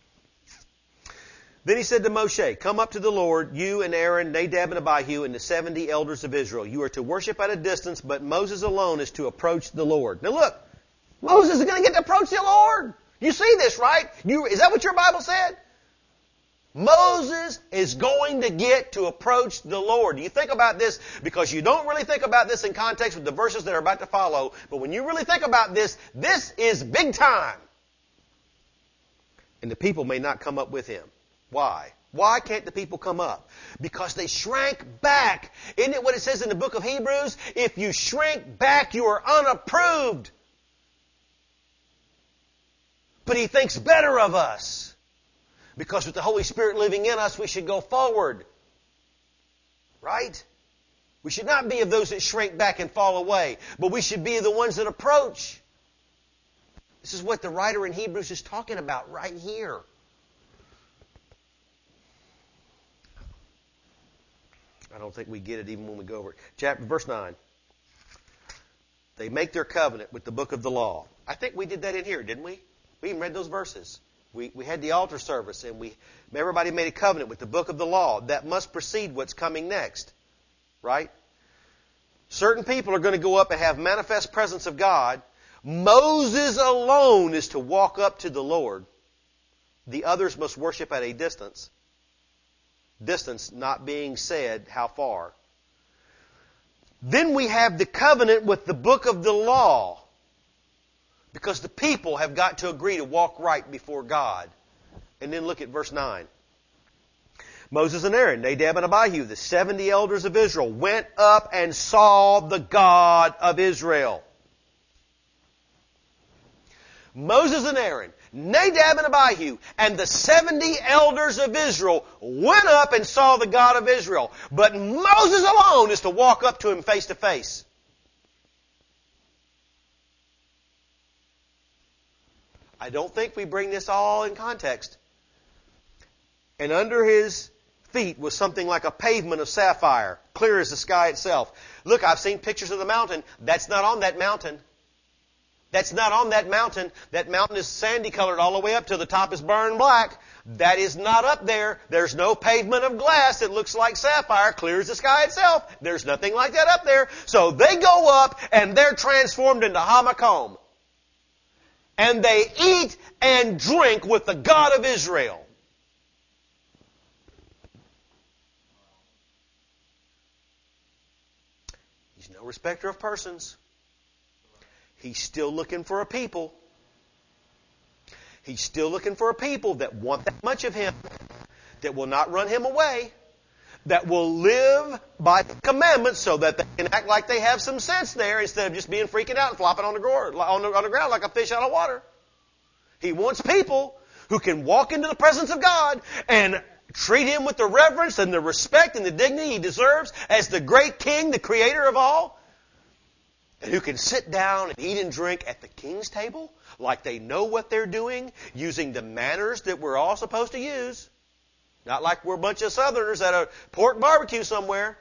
Speaker 1: Then he said to Moshe, come up to the Lord, you and Aaron, Nadab and Abihu, and the seventy elders of Israel. You are to worship at a distance, but Moses alone is to approach the Lord. Now look, Moses is going to get to approach the Lord. You see this, right? You, is that what your Bible said? Moses is going to get to approach the Lord. You think about this because you don't really think about this in context with the verses that are about to follow. But when you really think about this, this is big time. And the people may not come up with him. Why? Why can't the people come up? Because they shrank back. Isn't it what it says in the book of Hebrews? If you shrink back, you are unapproved. But He thinks better of us. Because with the Holy Spirit living in us, we should go forward. Right? We should not be of those that shrink back and fall away. But we should be the ones that approach. This is what the writer in Hebrews is talking about right here. I don't think we get it even when we go over it. Chapter, verse nine. They make their covenant with the book of the law. I think we did that in here, didn't we? We even read those verses. We we had the altar service, and we everybody made a covenant with the book of the law. That must precede what's coming next. Right? Certain people are going to go up and have manifest presence of God. Moses alone is to walk up to the Lord. The others must worship at a distance. Distance not being said how far. Then we have the covenant with the book of the law. Because the people have got to agree to walk right before God. And then look at verse nine. Moses and Aaron, Nadab and Abihu, the seventy elders of Israel, went up and saw the God of Israel. Moses and Aaron, Nadab and Abihu, and the seventy elders of Israel went up and saw the God of Israel. But Moses alone is to walk up to him face to face. I don't think we bring this all in context. And under his feet was something like a pavement of sapphire, clear as the sky itself. Look, I've seen pictures of the mountain. That's not on that mountain. That's not on that mountain. That mountain is sandy colored all the way up to the top is burned black. That is not up there. There's no pavement of glass that looks like sapphire, clear as the sky itself. There's nothing like that up there. So they go up and they're transformed into Hamakom. And they eat and drink with the God of Israel. He's no respecter of persons. He's still looking for a people. He's still looking for a people that want that much of Him, that will not run Him away, that will live by the commandments so that they can act like they have some sense there instead of just being freaking out and flopping on the, ground, on the, on the ground like a fish out of water. He wants people who can walk into the presence of God and treat Him with the reverence and the respect and the dignity He deserves as the great King, the Creator of all. And who can sit down and eat and drink at the King's table like they know what they're doing, using the manners that we're all supposed to use. Not like we're a bunch of Southerners at a pork barbecue somewhere.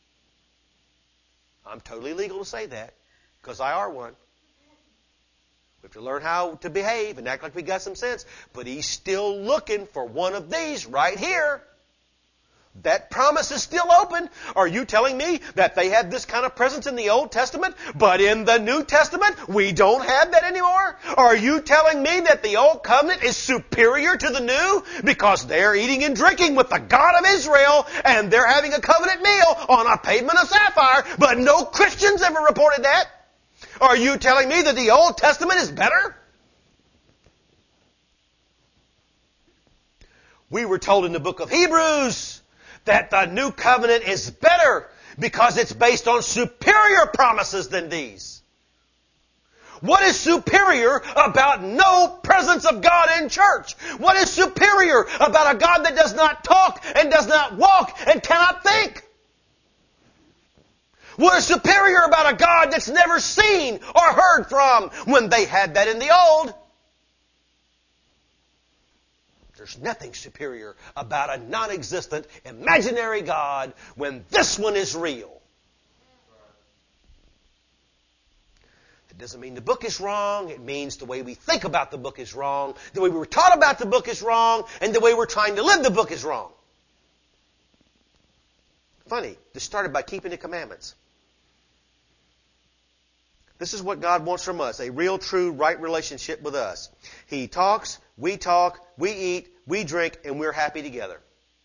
Speaker 1: I'm totally legal to say that because I are one. We have to learn how to behave and act like we got some sense. But He's still looking for one of these right here. That promise is still open. Are you telling me that they had this kind of presence in the Old Testament, but in the New Testament we don't have that anymore? Are you telling me that the Old Covenant is superior to the New because they're eating and drinking with the God of Israel and they're having a covenant meal on a pavement of sapphire, but no Christians ever reported that? Are you telling me that the Old Testament is better? We were told in the book of Hebrews that the new covenant is better because it's based on superior promises than these. What is superior about no presence of God in church? What is superior about a God that does not talk and does not walk and cannot think? What is superior about a God that's never seen or heard from when they had that in the old? There's nothing superior about a non-existent, imaginary God when this one is real. It doesn't mean the book is wrong. It means the way we think about the book is wrong. The way we were taught about the book is wrong. And the way we're trying to live the book is wrong. Funny, this started by keeping the commandments. This is what God wants from us, a real, true, right relationship with us. He talks, we talk, we eat, we drink, and we're happy together.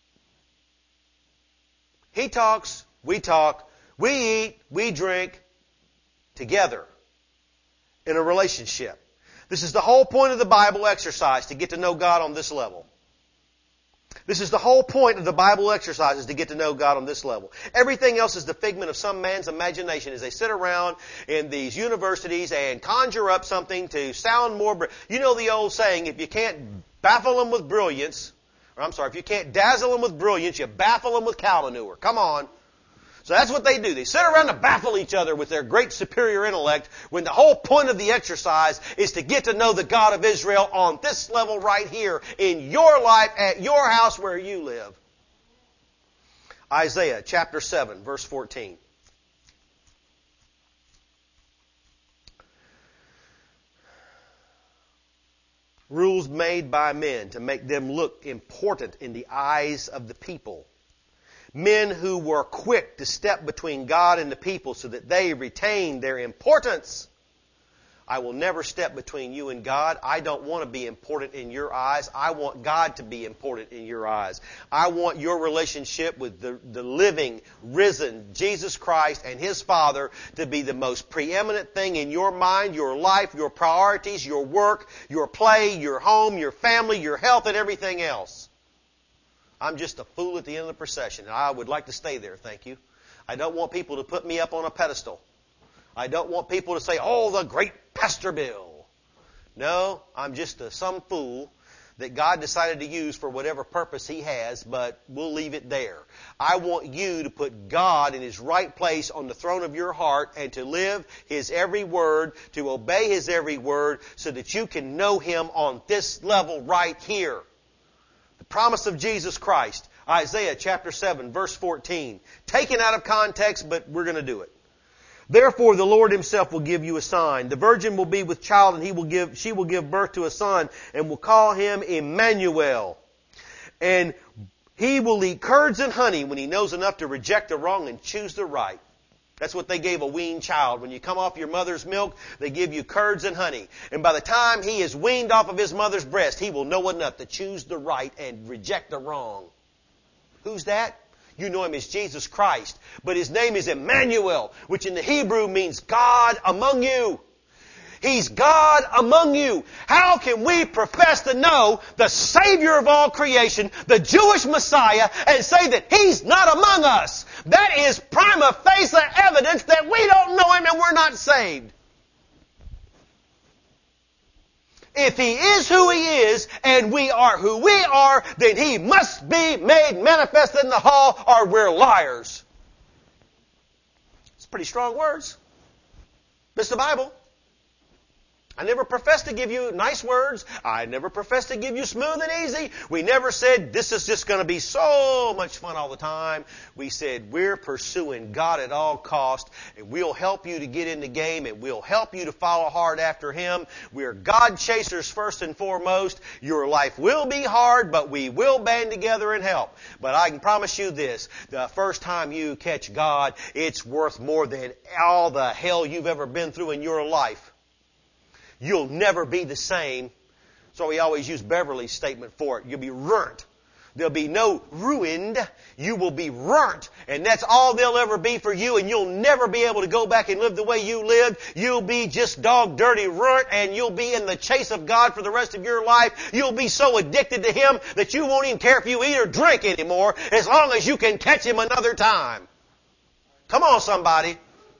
Speaker 1: He talks, we talk, we eat, we drink together in a relationship. This is the whole point of the Bible exercise, to get to know God on this level. This is the whole point of the Bible exercise, is to get to know God on this level. Everything else is the figment of some man's imagination as they sit around in these universities and conjure up something to sound more... Br- you know the old saying, if you can't baffle them with brilliance, or I'm sorry, if you can't dazzle them with brilliance, you baffle them with cow manure. Come on. So that's what they do. They sit around to baffle each other with their great superior intellect when the whole point of the exercise is to get to know the God of Israel on this level right here in your life, at your house where you live. Isaiah chapter seven, verse fourteen. Rules made by men to make them look important in the eyes of the people. Men who were quick to step between God and the people so that they retained their importance. I will never step between you and God. I don't want to be important in your eyes. I want God to be important in your eyes. I want your relationship with the, the living, risen Jesus Christ and His Father to be the most preeminent thing in your mind, your life, your priorities, your work, your play, your home, your family, your health, and everything else. I'm just a fool at the end of the procession, and I would like to stay there, thank you. I don't want people to put me up on a pedestal. I don't want people to say, oh, the great Pastor Bill. No, I'm just a, some fool that God decided to use for whatever purpose He has, but we'll leave it there. I want you to put God in His right place on the throne of your heart and to live His every word, to obey His every word, so that you can know Him on this level right here. The promise of Jesus Christ. Isaiah chapter seven, verse fourteen. Taken out of context, but we're going to do it. Therefore, the Lord Himself will give you a sign. The virgin will be with child, and he will give, she will give birth to a son, and will call him Emmanuel. And he will eat curds and honey when he knows enough to reject the wrong and choose the right. That's what they gave a weaned child. When you come off your mother's milk, they give you curds and honey. And by the time he is weaned off of his mother's breast, he will know enough to choose the right and reject the wrong. Who's that? You know Him as Jesus Christ. But His name is Emmanuel, which in the Hebrew means God among you. He's God among you. How can we profess to know the Savior of all creation, the Jewish Messiah, and say that He's not among us? That is prima facie evidence that we don't know Him and we're not saved. If He is who He is, and we are who we are, then He must be made manifest in the hall, or we're liars. It's pretty strong words. But it's the Bible. I never professed to give you nice words. I never professed to give you smooth and easy. We never said this is just going to be so much fun all the time. We said we're pursuing God at all cost, and we'll help you to get in the game, and we'll help you to follow hard after Him. We're God chasers first and foremost. Your life will be hard, but we will band together and help. But I can promise you this, the first time you catch God, it's worth more than all the hell you've ever been through in your life. You'll never be the same. So we always use Beverly's statement for it. You'll be ruined. There'll be no ruined. You will be ruined. And that's all there'll ever be for you. And you'll never be able to go back and live the way you lived. You'll be just dog dirty ruined. And you'll be in the chase of God for the rest of your life. You'll be so addicted to Him that you won't even care if you eat or drink anymore, as long as you can catch Him another time. Come on, somebody.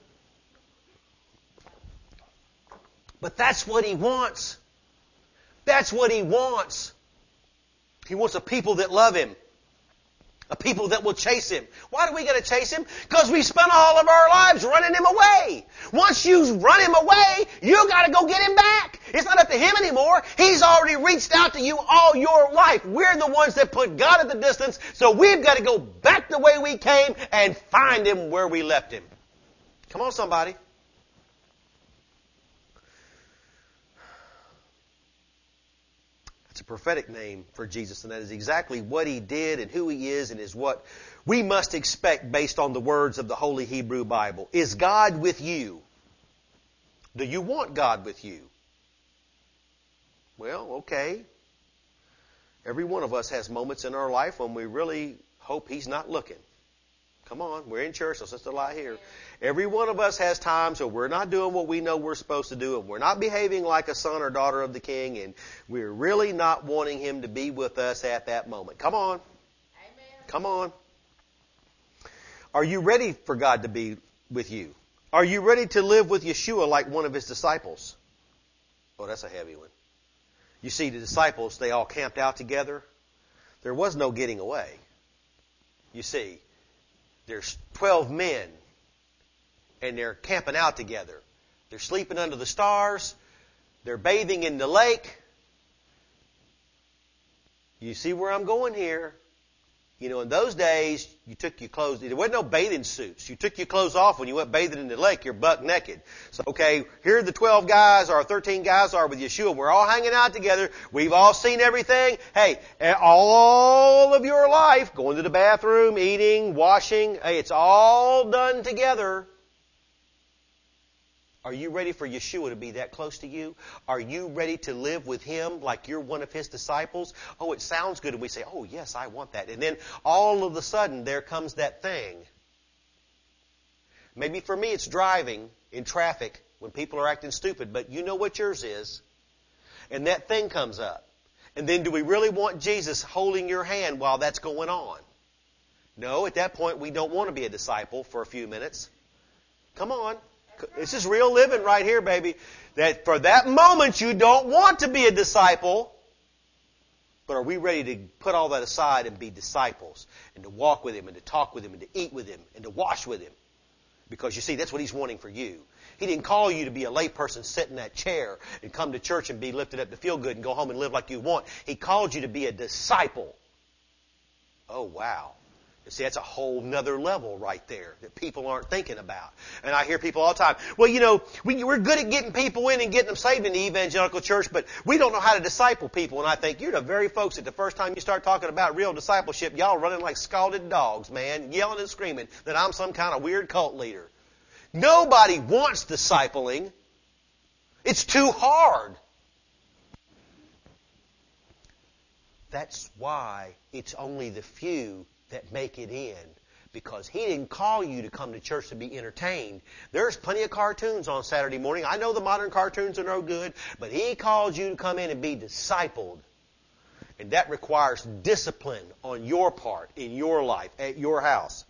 Speaker 1: But that's what He wants. That's what He wants. He wants a people that love Him. A people that will chase Him. Why do we got to chase Him? Because we spent all of our lives running Him away. Once you run Him away, you got to go get Him back. It's not up to Him anymore. He's already reached out to you all your life. We're the ones that put God at the distance, so we've got to go back the way we came and find Him where we left Him. Come on, somebody. It's a prophetic name for Jesus, and that is exactly what He did and who He is and is what we must expect based on the words of the Holy Hebrew Bible. Is God with you? Do you want God with you? Well, okay. Every one of us has moments in our life when we really hope He's not looking. Come on, we're in church, so let's just lie here. Every one of us has times where we're not doing what we know we're supposed to do, and we're not behaving like a son or daughter of the King, and we're really not wanting Him to be with us at that moment. Come on. Amen. Come on. Are you ready for God to be with you? Are you ready to live with Yeshua like one of His disciples? Oh, that's a heavy one. You see, the disciples, they all camped out together. There was no getting away. You see, there's twelve men, and they're camping out together. They're sleeping under the stars. They're bathing in the lake. You see where I'm going here? You know, in those days, you took your clothes. There wasn't no bathing suits. You took your clothes off when you went bathing in the lake. You're buck naked. So, okay, here the twelve guys or thirteen guys are with Yeshua. We're all hanging out together. We've all seen everything. Hey, all of your life, going to the bathroom, eating, washing, hey, it's all done together. Are you ready for Yeshua to be that close to you? Are you ready to live with Him like you're one of His disciples? Oh, it sounds good. And we say, oh, yes, I want that. And then all of a sudden, there comes that thing. Maybe for me, it's driving in traffic when people are acting stupid. But you know what yours is. And that thing comes up. And then do we really want Jesus holding your hand while that's going on? No, at that point, we don't want to be a disciple for a few minutes. Come on. This is real living right here, baby. That for that moment you don't want to be a disciple, but are we ready to put all that aside and be disciples and to walk with Him and to talk with Him and to eat with Him and to wash with Him? Because you see, that's what He's wanting for you. He didn't call you to be a layperson, sit in that chair and come to church and be lifted up to feel good and go home and live like you want. He called you to be a disciple. Oh, wow. You see, that's a whole nother level right there that people aren't thinking about. And I hear people all the time, well, you know, we, we're good at getting people in and getting them saved in the evangelical church, but we don't know how to disciple people. And I think you're the very folks that the first time you start talking about real discipleship, y'all running like scalded dogs, man, yelling and screaming that I'm some kind of weird cult leader. Nobody wants discipling. It's too hard. That's why it's only the few that make it in, because He didn't call you to come to church to be entertained. There's plenty of cartoons on Saturday morning. I know the modern cartoons are no good, but He called you to come in and be discipled. And that requires discipline on your part, in your life, at your house.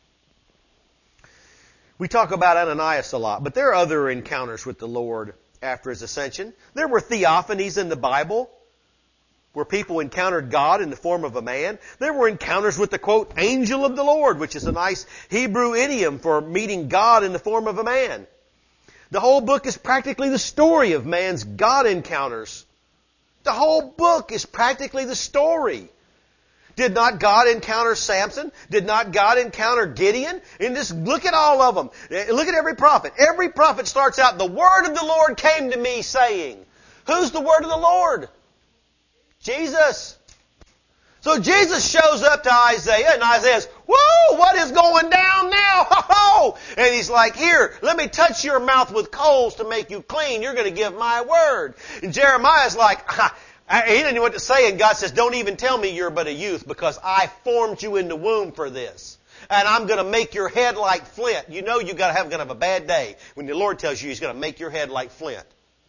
Speaker 1: We talk about Ananias a lot, but there are other encounters with the Lord after His ascension. There were theophanies in the Bible, where people encountered God in the form of a man. There were encounters with the, quote, angel of the Lord, which is a nice Hebrew idiom for meeting God in the form of a man. The whole book is practically the story of man's God encounters. The whole book is practically the story. Did not God encounter Samson? Did not God encounter Gideon? And just look at all of them. Look at every prophet. Every prophet starts out, the word of the Lord came to me saying. Who's the word of the Lord? Jesus. So Jesus shows up to Isaiah, and Isaiah's, whoa, what is going down now? Ho, ho! And he's like, here, let me touch your mouth with coals to make you clean. You're going to give my word. And Jeremiah's like, ah, he didn't know what to say, and God says, don't even tell me you're but a youth, because I formed you in the womb for this. And I'm going to make your head like flint. You know you've got to have, going to have a bad day when the Lord tells you He's going to make your head like flint.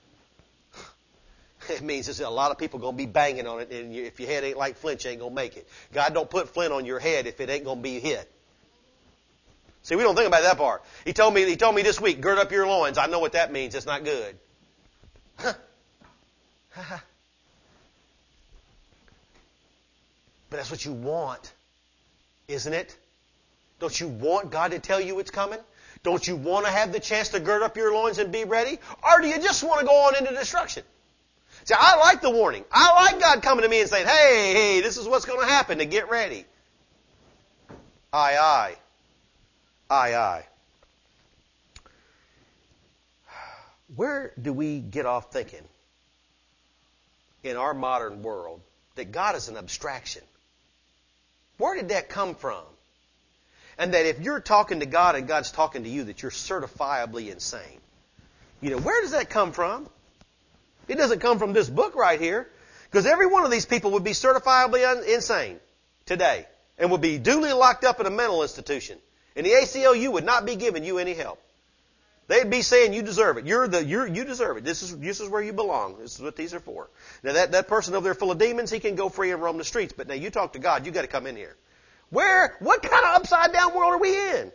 Speaker 1: It means that a lot of people are going to be banging on it, and if your head ain't like flint, you ain't going to make it. God don't put flint on your head if it ain't going to be hit. See, we don't think about that part. He told me, he told me this week, gird up your loins. I know what that means. It's not good. But that's what you want, isn't it? Don't you want God to tell you it's coming? Don't you want to have the chance to gird up your loins and be ready? Or do you just want to go on into destruction? See, I like the warning. I like God coming to me and saying, hey, hey, this is what's going to happen, to get ready. Aye, aye. Aye, aye. Where do we get off thinking in our modern world that God is an abstraction? Where did that come from? And that if you're talking to God and God's talking to you, that you're certifiably insane. You know, where does that come from? It doesn't come from this book right here. Because every one of these people would be certifiably un- insane today and would be duly locked up in a mental institution. And the A C L U would not be giving you any help. They'd be saying you deserve it. You're the you're, you deserve it. This is this is where you belong. This is what these are for. Now that, that person over there full of demons, he can go free and roam the streets. But now you talk to God, you got to come in here. Where? What kind of upside down world are we in?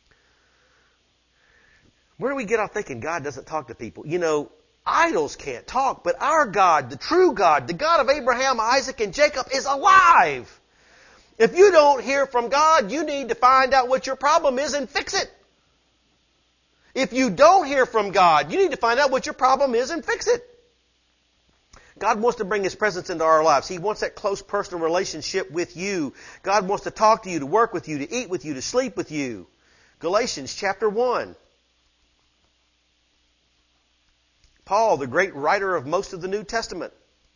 Speaker 1: Where do we get off thinking God doesn't talk to people? You know, idols can't talk, but our God, the true God, the God of Abraham, Isaac, and Jacob is alive. If you don't hear from God, you need to find out what your problem is and fix it. If you don't hear from God, you need to find out what your problem is and fix it. God wants to bring His presence into our lives. He wants that close personal relationship with you. God wants to talk to you, to work with you, to eat with you, to sleep with you. Galatians chapter one. Paul, the great writer of most of the New Testament.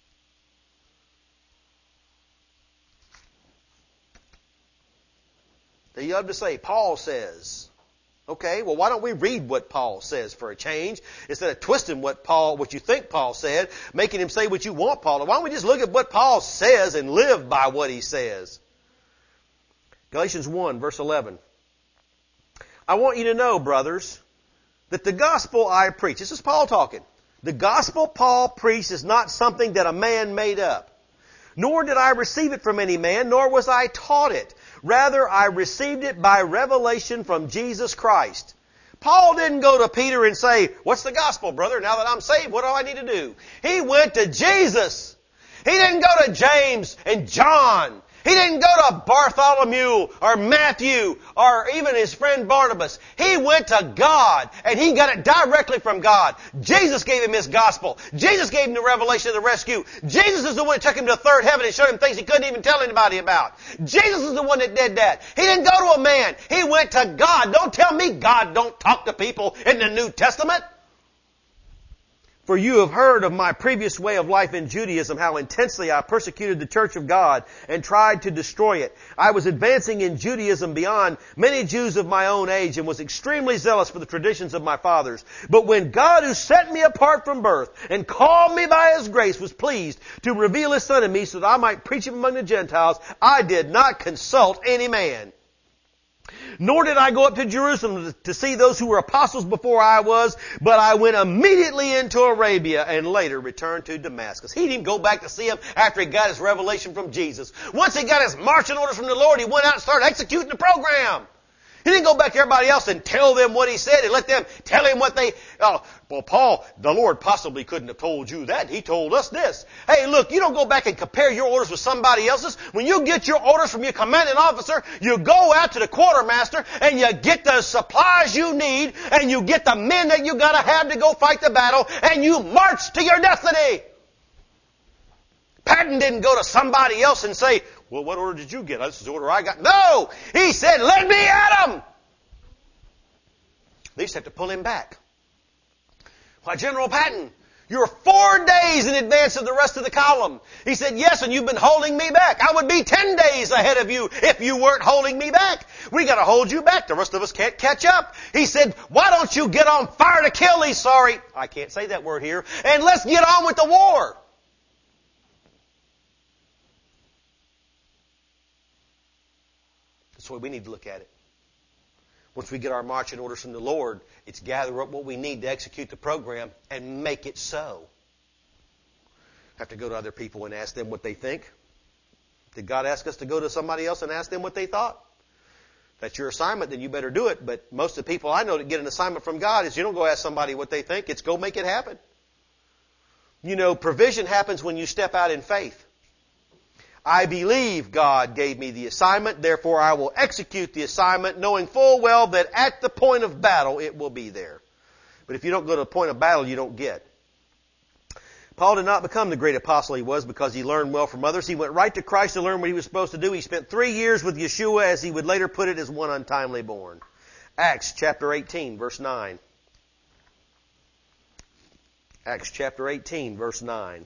Speaker 1: They love to say, Paul says. Okay, well, why don't we read what Paul says for a change instead of twisting what Paul, what you think Paul said, making him say what you want Paul to. Why don't we just look at what Paul says and live by what he says? Galatians one, verse eleven. I want you to know, brothers, that the gospel I preach, this is Paul talking, the gospel Paul preached is not something that a man made up. Nor did I receive it from any man, nor was I taught it. Rather, I received it by revelation from Jesus Christ. Paul didn't go to Peter and say, what's the gospel, brother? Now that I'm saved, what do I need to do? He went to Jesus. He didn't go to James and John. He didn't go to Bartholomew or Matthew or even his friend Barnabas. He went to God and he got it directly from God. Jesus gave him his gospel. Jesus gave him the revelation of the rescue. Jesus is the one that took him to the third heaven and showed him things he couldn't even tell anybody about. Jesus is the one that did that. He didn't go to a man. He went to God. Don't tell me God don't talk to people in the New Testament. For you have heard of my previous way of life in Judaism, how intensely I persecuted the church of God and tried to destroy it. I was advancing in Judaism beyond many Jews of my own age and was extremely zealous for the traditions of my fathers. But when God, who set me apart from birth and called me by His grace, was pleased to reveal His Son in me so that I might preach Him among the Gentiles, I did not consult any man. Nor did I go up to Jerusalem to see those who were apostles before I was, but I went immediately into Arabia and later returned to Damascus. He didn't even go back to see him after he got his revelation from Jesus. Once he got his marching orders from the Lord, he went out and started executing the program. He didn't go back to everybody else and tell them what he said and let them tell him what they, oh, well, Paul, the Lord possibly couldn't have told you that. He told us this. Hey, look, you don't go back and compare your orders with somebody else's. When you get your orders from your commanding officer, you go out to the quartermaster and you get the supplies you need and you get the men that you gotta have to go fight the battle and you march to your destiny. Patton didn't go to somebody else and say, well, what order did you get? This is the order I got. No! He said, let me at him! They used to have to pull him back. Why, General Patton, you're four days in advance of the rest of the column. He said, yes, and you've been holding me back. I would be ten days ahead of you if you weren't holding me back. We gotta hold you back. The rest of us can't catch up. He said, why don't you get on fire to kill these sorry, I can't say that word here, and let's get on with the war. That's the way we need to look at it. Once we get our marching orders from the Lord, it's gather up what we need to execute the program and make it so. Have to go to other people and ask them what they think. Did God ask us to go to somebody else and ask them what they thought? If that's your assignment, then you better do it. But most of the people I know that get an assignment from God is you don't go ask somebody what they think. It's go make it happen. You know, provision happens when you step out in faith. I believe God gave me the assignment, therefore I will execute the assignment, knowing full well that at the point of battle it will be there. But if you don't go to the point of battle, you don't get. Paul did not become the great apostle he was because he learned well from others. He went right to Christ to learn what he was supposed to do. He spent three years with Yeshua, as he would later put it, as one untimely born. Acts chapter eighteen, verse nine. Acts chapter eighteen, verse nine.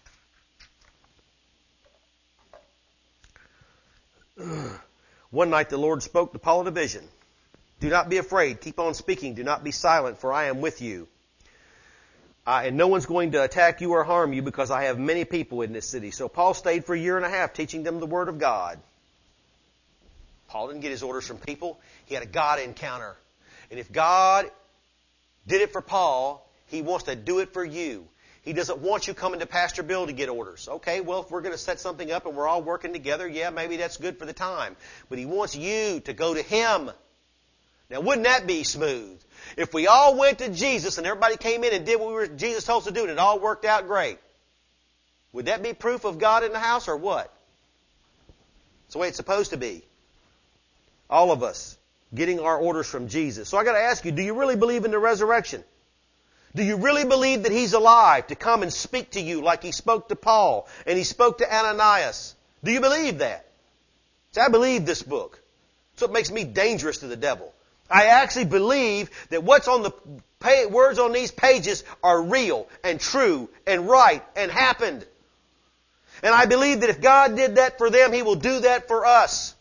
Speaker 1: One night the Lord spoke to Paul in a vision. Do not be afraid. Keep on speaking. Do not be silent, for I am with you. Uh, and no one's going to attack you or harm you because I have many people in this city. So Paul stayed for a year and a half teaching them the Word of God. Paul didn't get his orders from people. He had a God encounter. And if God did it for Paul, He wants to do it for you. He doesn't want you coming to Pastor Bill to get orders. Okay, well, if we're going to set something up and we're all working together, yeah, maybe that's good for the time. But He wants you to go to Him. Now, wouldn't that be smooth? If we all went to Jesus and everybody came in and did what we were, Jesus told us to do and it all worked out great, would that be proof of God in the house or what? It's the way it's supposed to be. All of us getting our orders from Jesus. So I got to ask you, do you really believe in the resurrection? Do you really believe that He's alive to come and speak to you like He spoke to Paul and He spoke to Ananias? Do you believe that? See, I believe this book. So it makes me dangerous to the devil. I actually believe that what's on the page, words on these pages are real and true and right and happened. And I believe that if God did that for them, He will do that for us.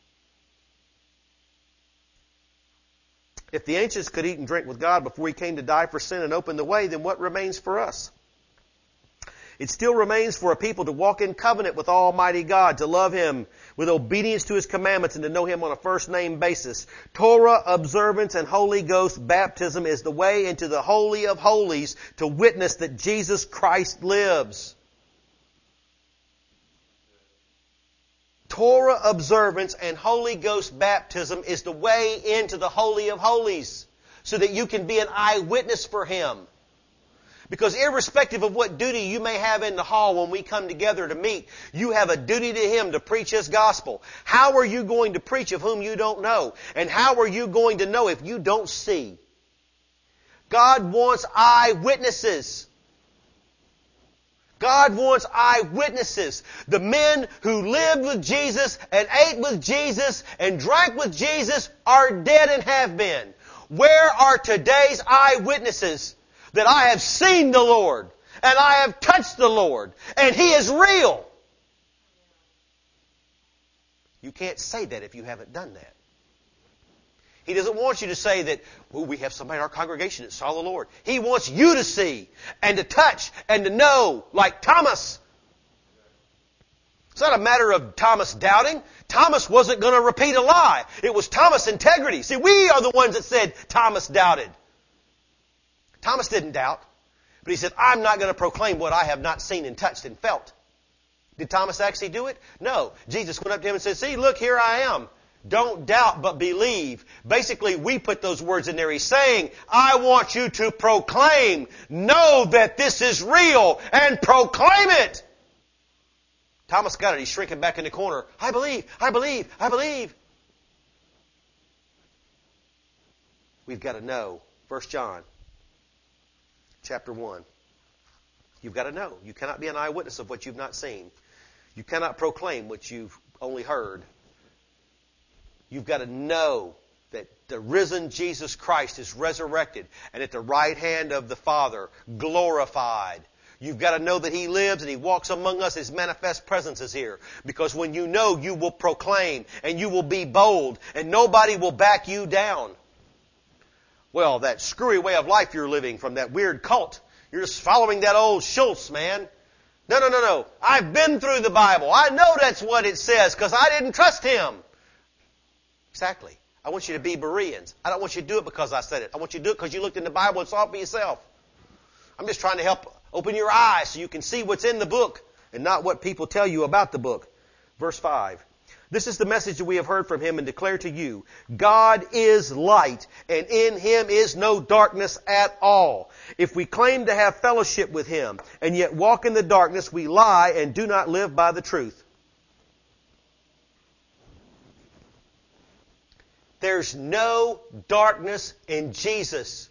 Speaker 1: If the ancients could eat and drink with God before He came to die for sin and open the way, then what remains for us? It still remains for a people to walk in covenant with Almighty God, to love Him with obedience to His commandments and to know Him on a first name basis. Torah observance and Holy Ghost baptism is the way into the Holy of Holies to witness that Jesus Christ lives. Torah observance and Holy Ghost baptism is the way into the Holy of Holies. so that you can be an eyewitness for Him. Because irrespective of what duty you may have in the hall when we come together to meet, you have a duty to Him to preach His gospel. How are you going to preach of whom you don't know? And how are you going to know if you don't see? God wants eyewitnesses. God wants eyewitnesses. The men who lived with Jesus and ate with Jesus and drank with Jesus are dead and have been. Where are today's eyewitnesses that I have seen the Lord and I have touched the Lord and He is real? You can't say that if you haven't done that. He doesn't want you to say that, well, we have somebody in our congregation that saw the Lord. He wants you to see and to touch and to know, like Thomas. It's not a matter of Thomas doubting. Thomas wasn't going to repeat a lie. It was Thomas' integrity. See, we are the ones that said Thomas doubted. Thomas didn't doubt, but he said, I'm not going to proclaim what I have not seen and touched and felt. Did Thomas actually do it? No. Jesus went up to him and said, see, look, here I am. Don't doubt, but believe. Basically, we put those words in there. He's saying, I want you to proclaim, know that this is real, and proclaim it. Thomas got it. He's shrinking back in the corner. I believe, I believe, I believe. We've got to know. First John, chapter one. You've got to know. You cannot be an eyewitness of what you've not seen. You cannot proclaim what you've only heard. You've got to know that the risen Jesus Christ is resurrected and at the right hand of the Father, glorified. You've got to know that He lives and He walks among us. His manifest presence is here. Because when you know, you will proclaim and you will be bold and nobody will back you down. Well, that screwy way of life you're living from that weird cult, you're just following that old Schultz, man. No, no, no, no. I've been through the Bible. I know that's what it says because I didn't trust Him. Exactly. I want you to be Bereans. I don't want you to do it because I said it. I want you to do it because you looked in the Bible and saw it for yourself. I'm just trying to help open your eyes so you can see what's in the book and not what people tell you about the book. Verse five. This is the message that we have heard from Him and declare to you. God is light, and in Him is no darkness at all. If we claim to have fellowship with Him and yet walk in the darkness, we lie and do not live by the truth. There's no darkness in Jesus.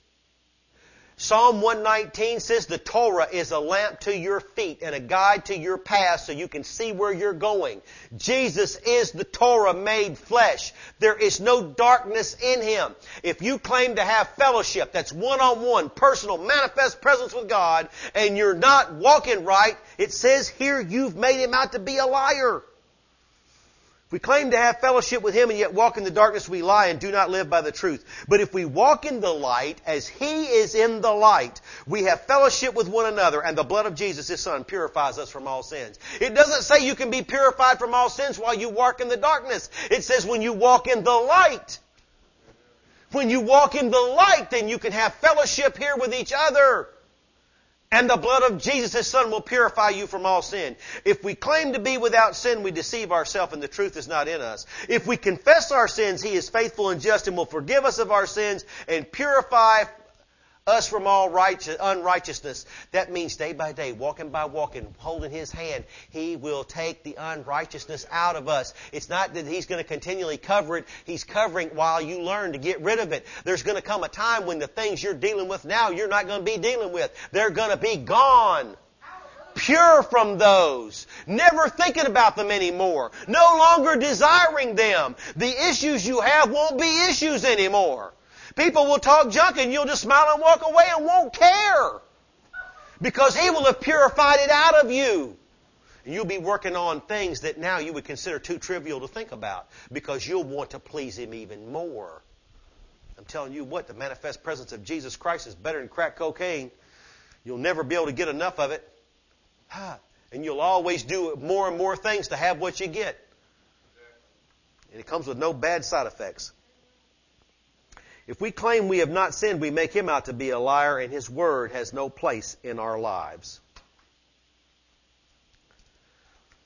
Speaker 1: Psalm one nineteen says the Torah is a lamp to your feet and a guide to your path so you can see where you're going. Jesus is the Torah made flesh. There is no darkness in Him. If you claim to have fellowship, that's one-on-one, personal, manifest presence with God, and you're not walking right, it says here you've made Him out to be a liar. If we claim to have fellowship with Him and yet walk in the darkness, we lie and do not live by the truth. But if we walk in the light as He is in the light, we have fellowship with one another, and the blood of Jesus, His Son, purifies us from all sins. It doesn't say you can be purified from all sins while you walk in the darkness. It says when you walk in the light. When you walk in the light, then you can have fellowship here with each other. And the blood of Jesus, His Son, will purify you from all sin. If we claim to be without sin, we deceive ourselves and the truth is not in us. If we confess our sins, He is faithful and just and will forgive us of our sins and purify us from all righteous, unrighteousness. That means day by day, walking by walking, holding His hand, He will take the unrighteousness out of us. It's not that He's going to continually cover it. He's covering while you learn to get rid of it. There's going to come a time when the things you're dealing with now, you're not going to be dealing with. They're going to be gone. Pure from those. Never thinking about them anymore. No longer desiring them. The issues you have won't be issues anymore. People will talk junk and you'll just smile and walk away and won't care. Because He will have purified it out of you. And you'll be working on things that now you would consider too trivial to think about. Because you'll want to please Him even more. I'm telling you what, the manifest presence of Jesus Christ is better than crack cocaine. You'll never be able to get enough of it. And you'll always do more and more things to have what you get. And it comes with no bad side effects. If we claim we have not sinned, we make Him out to be a liar, and His word has no place in our lives.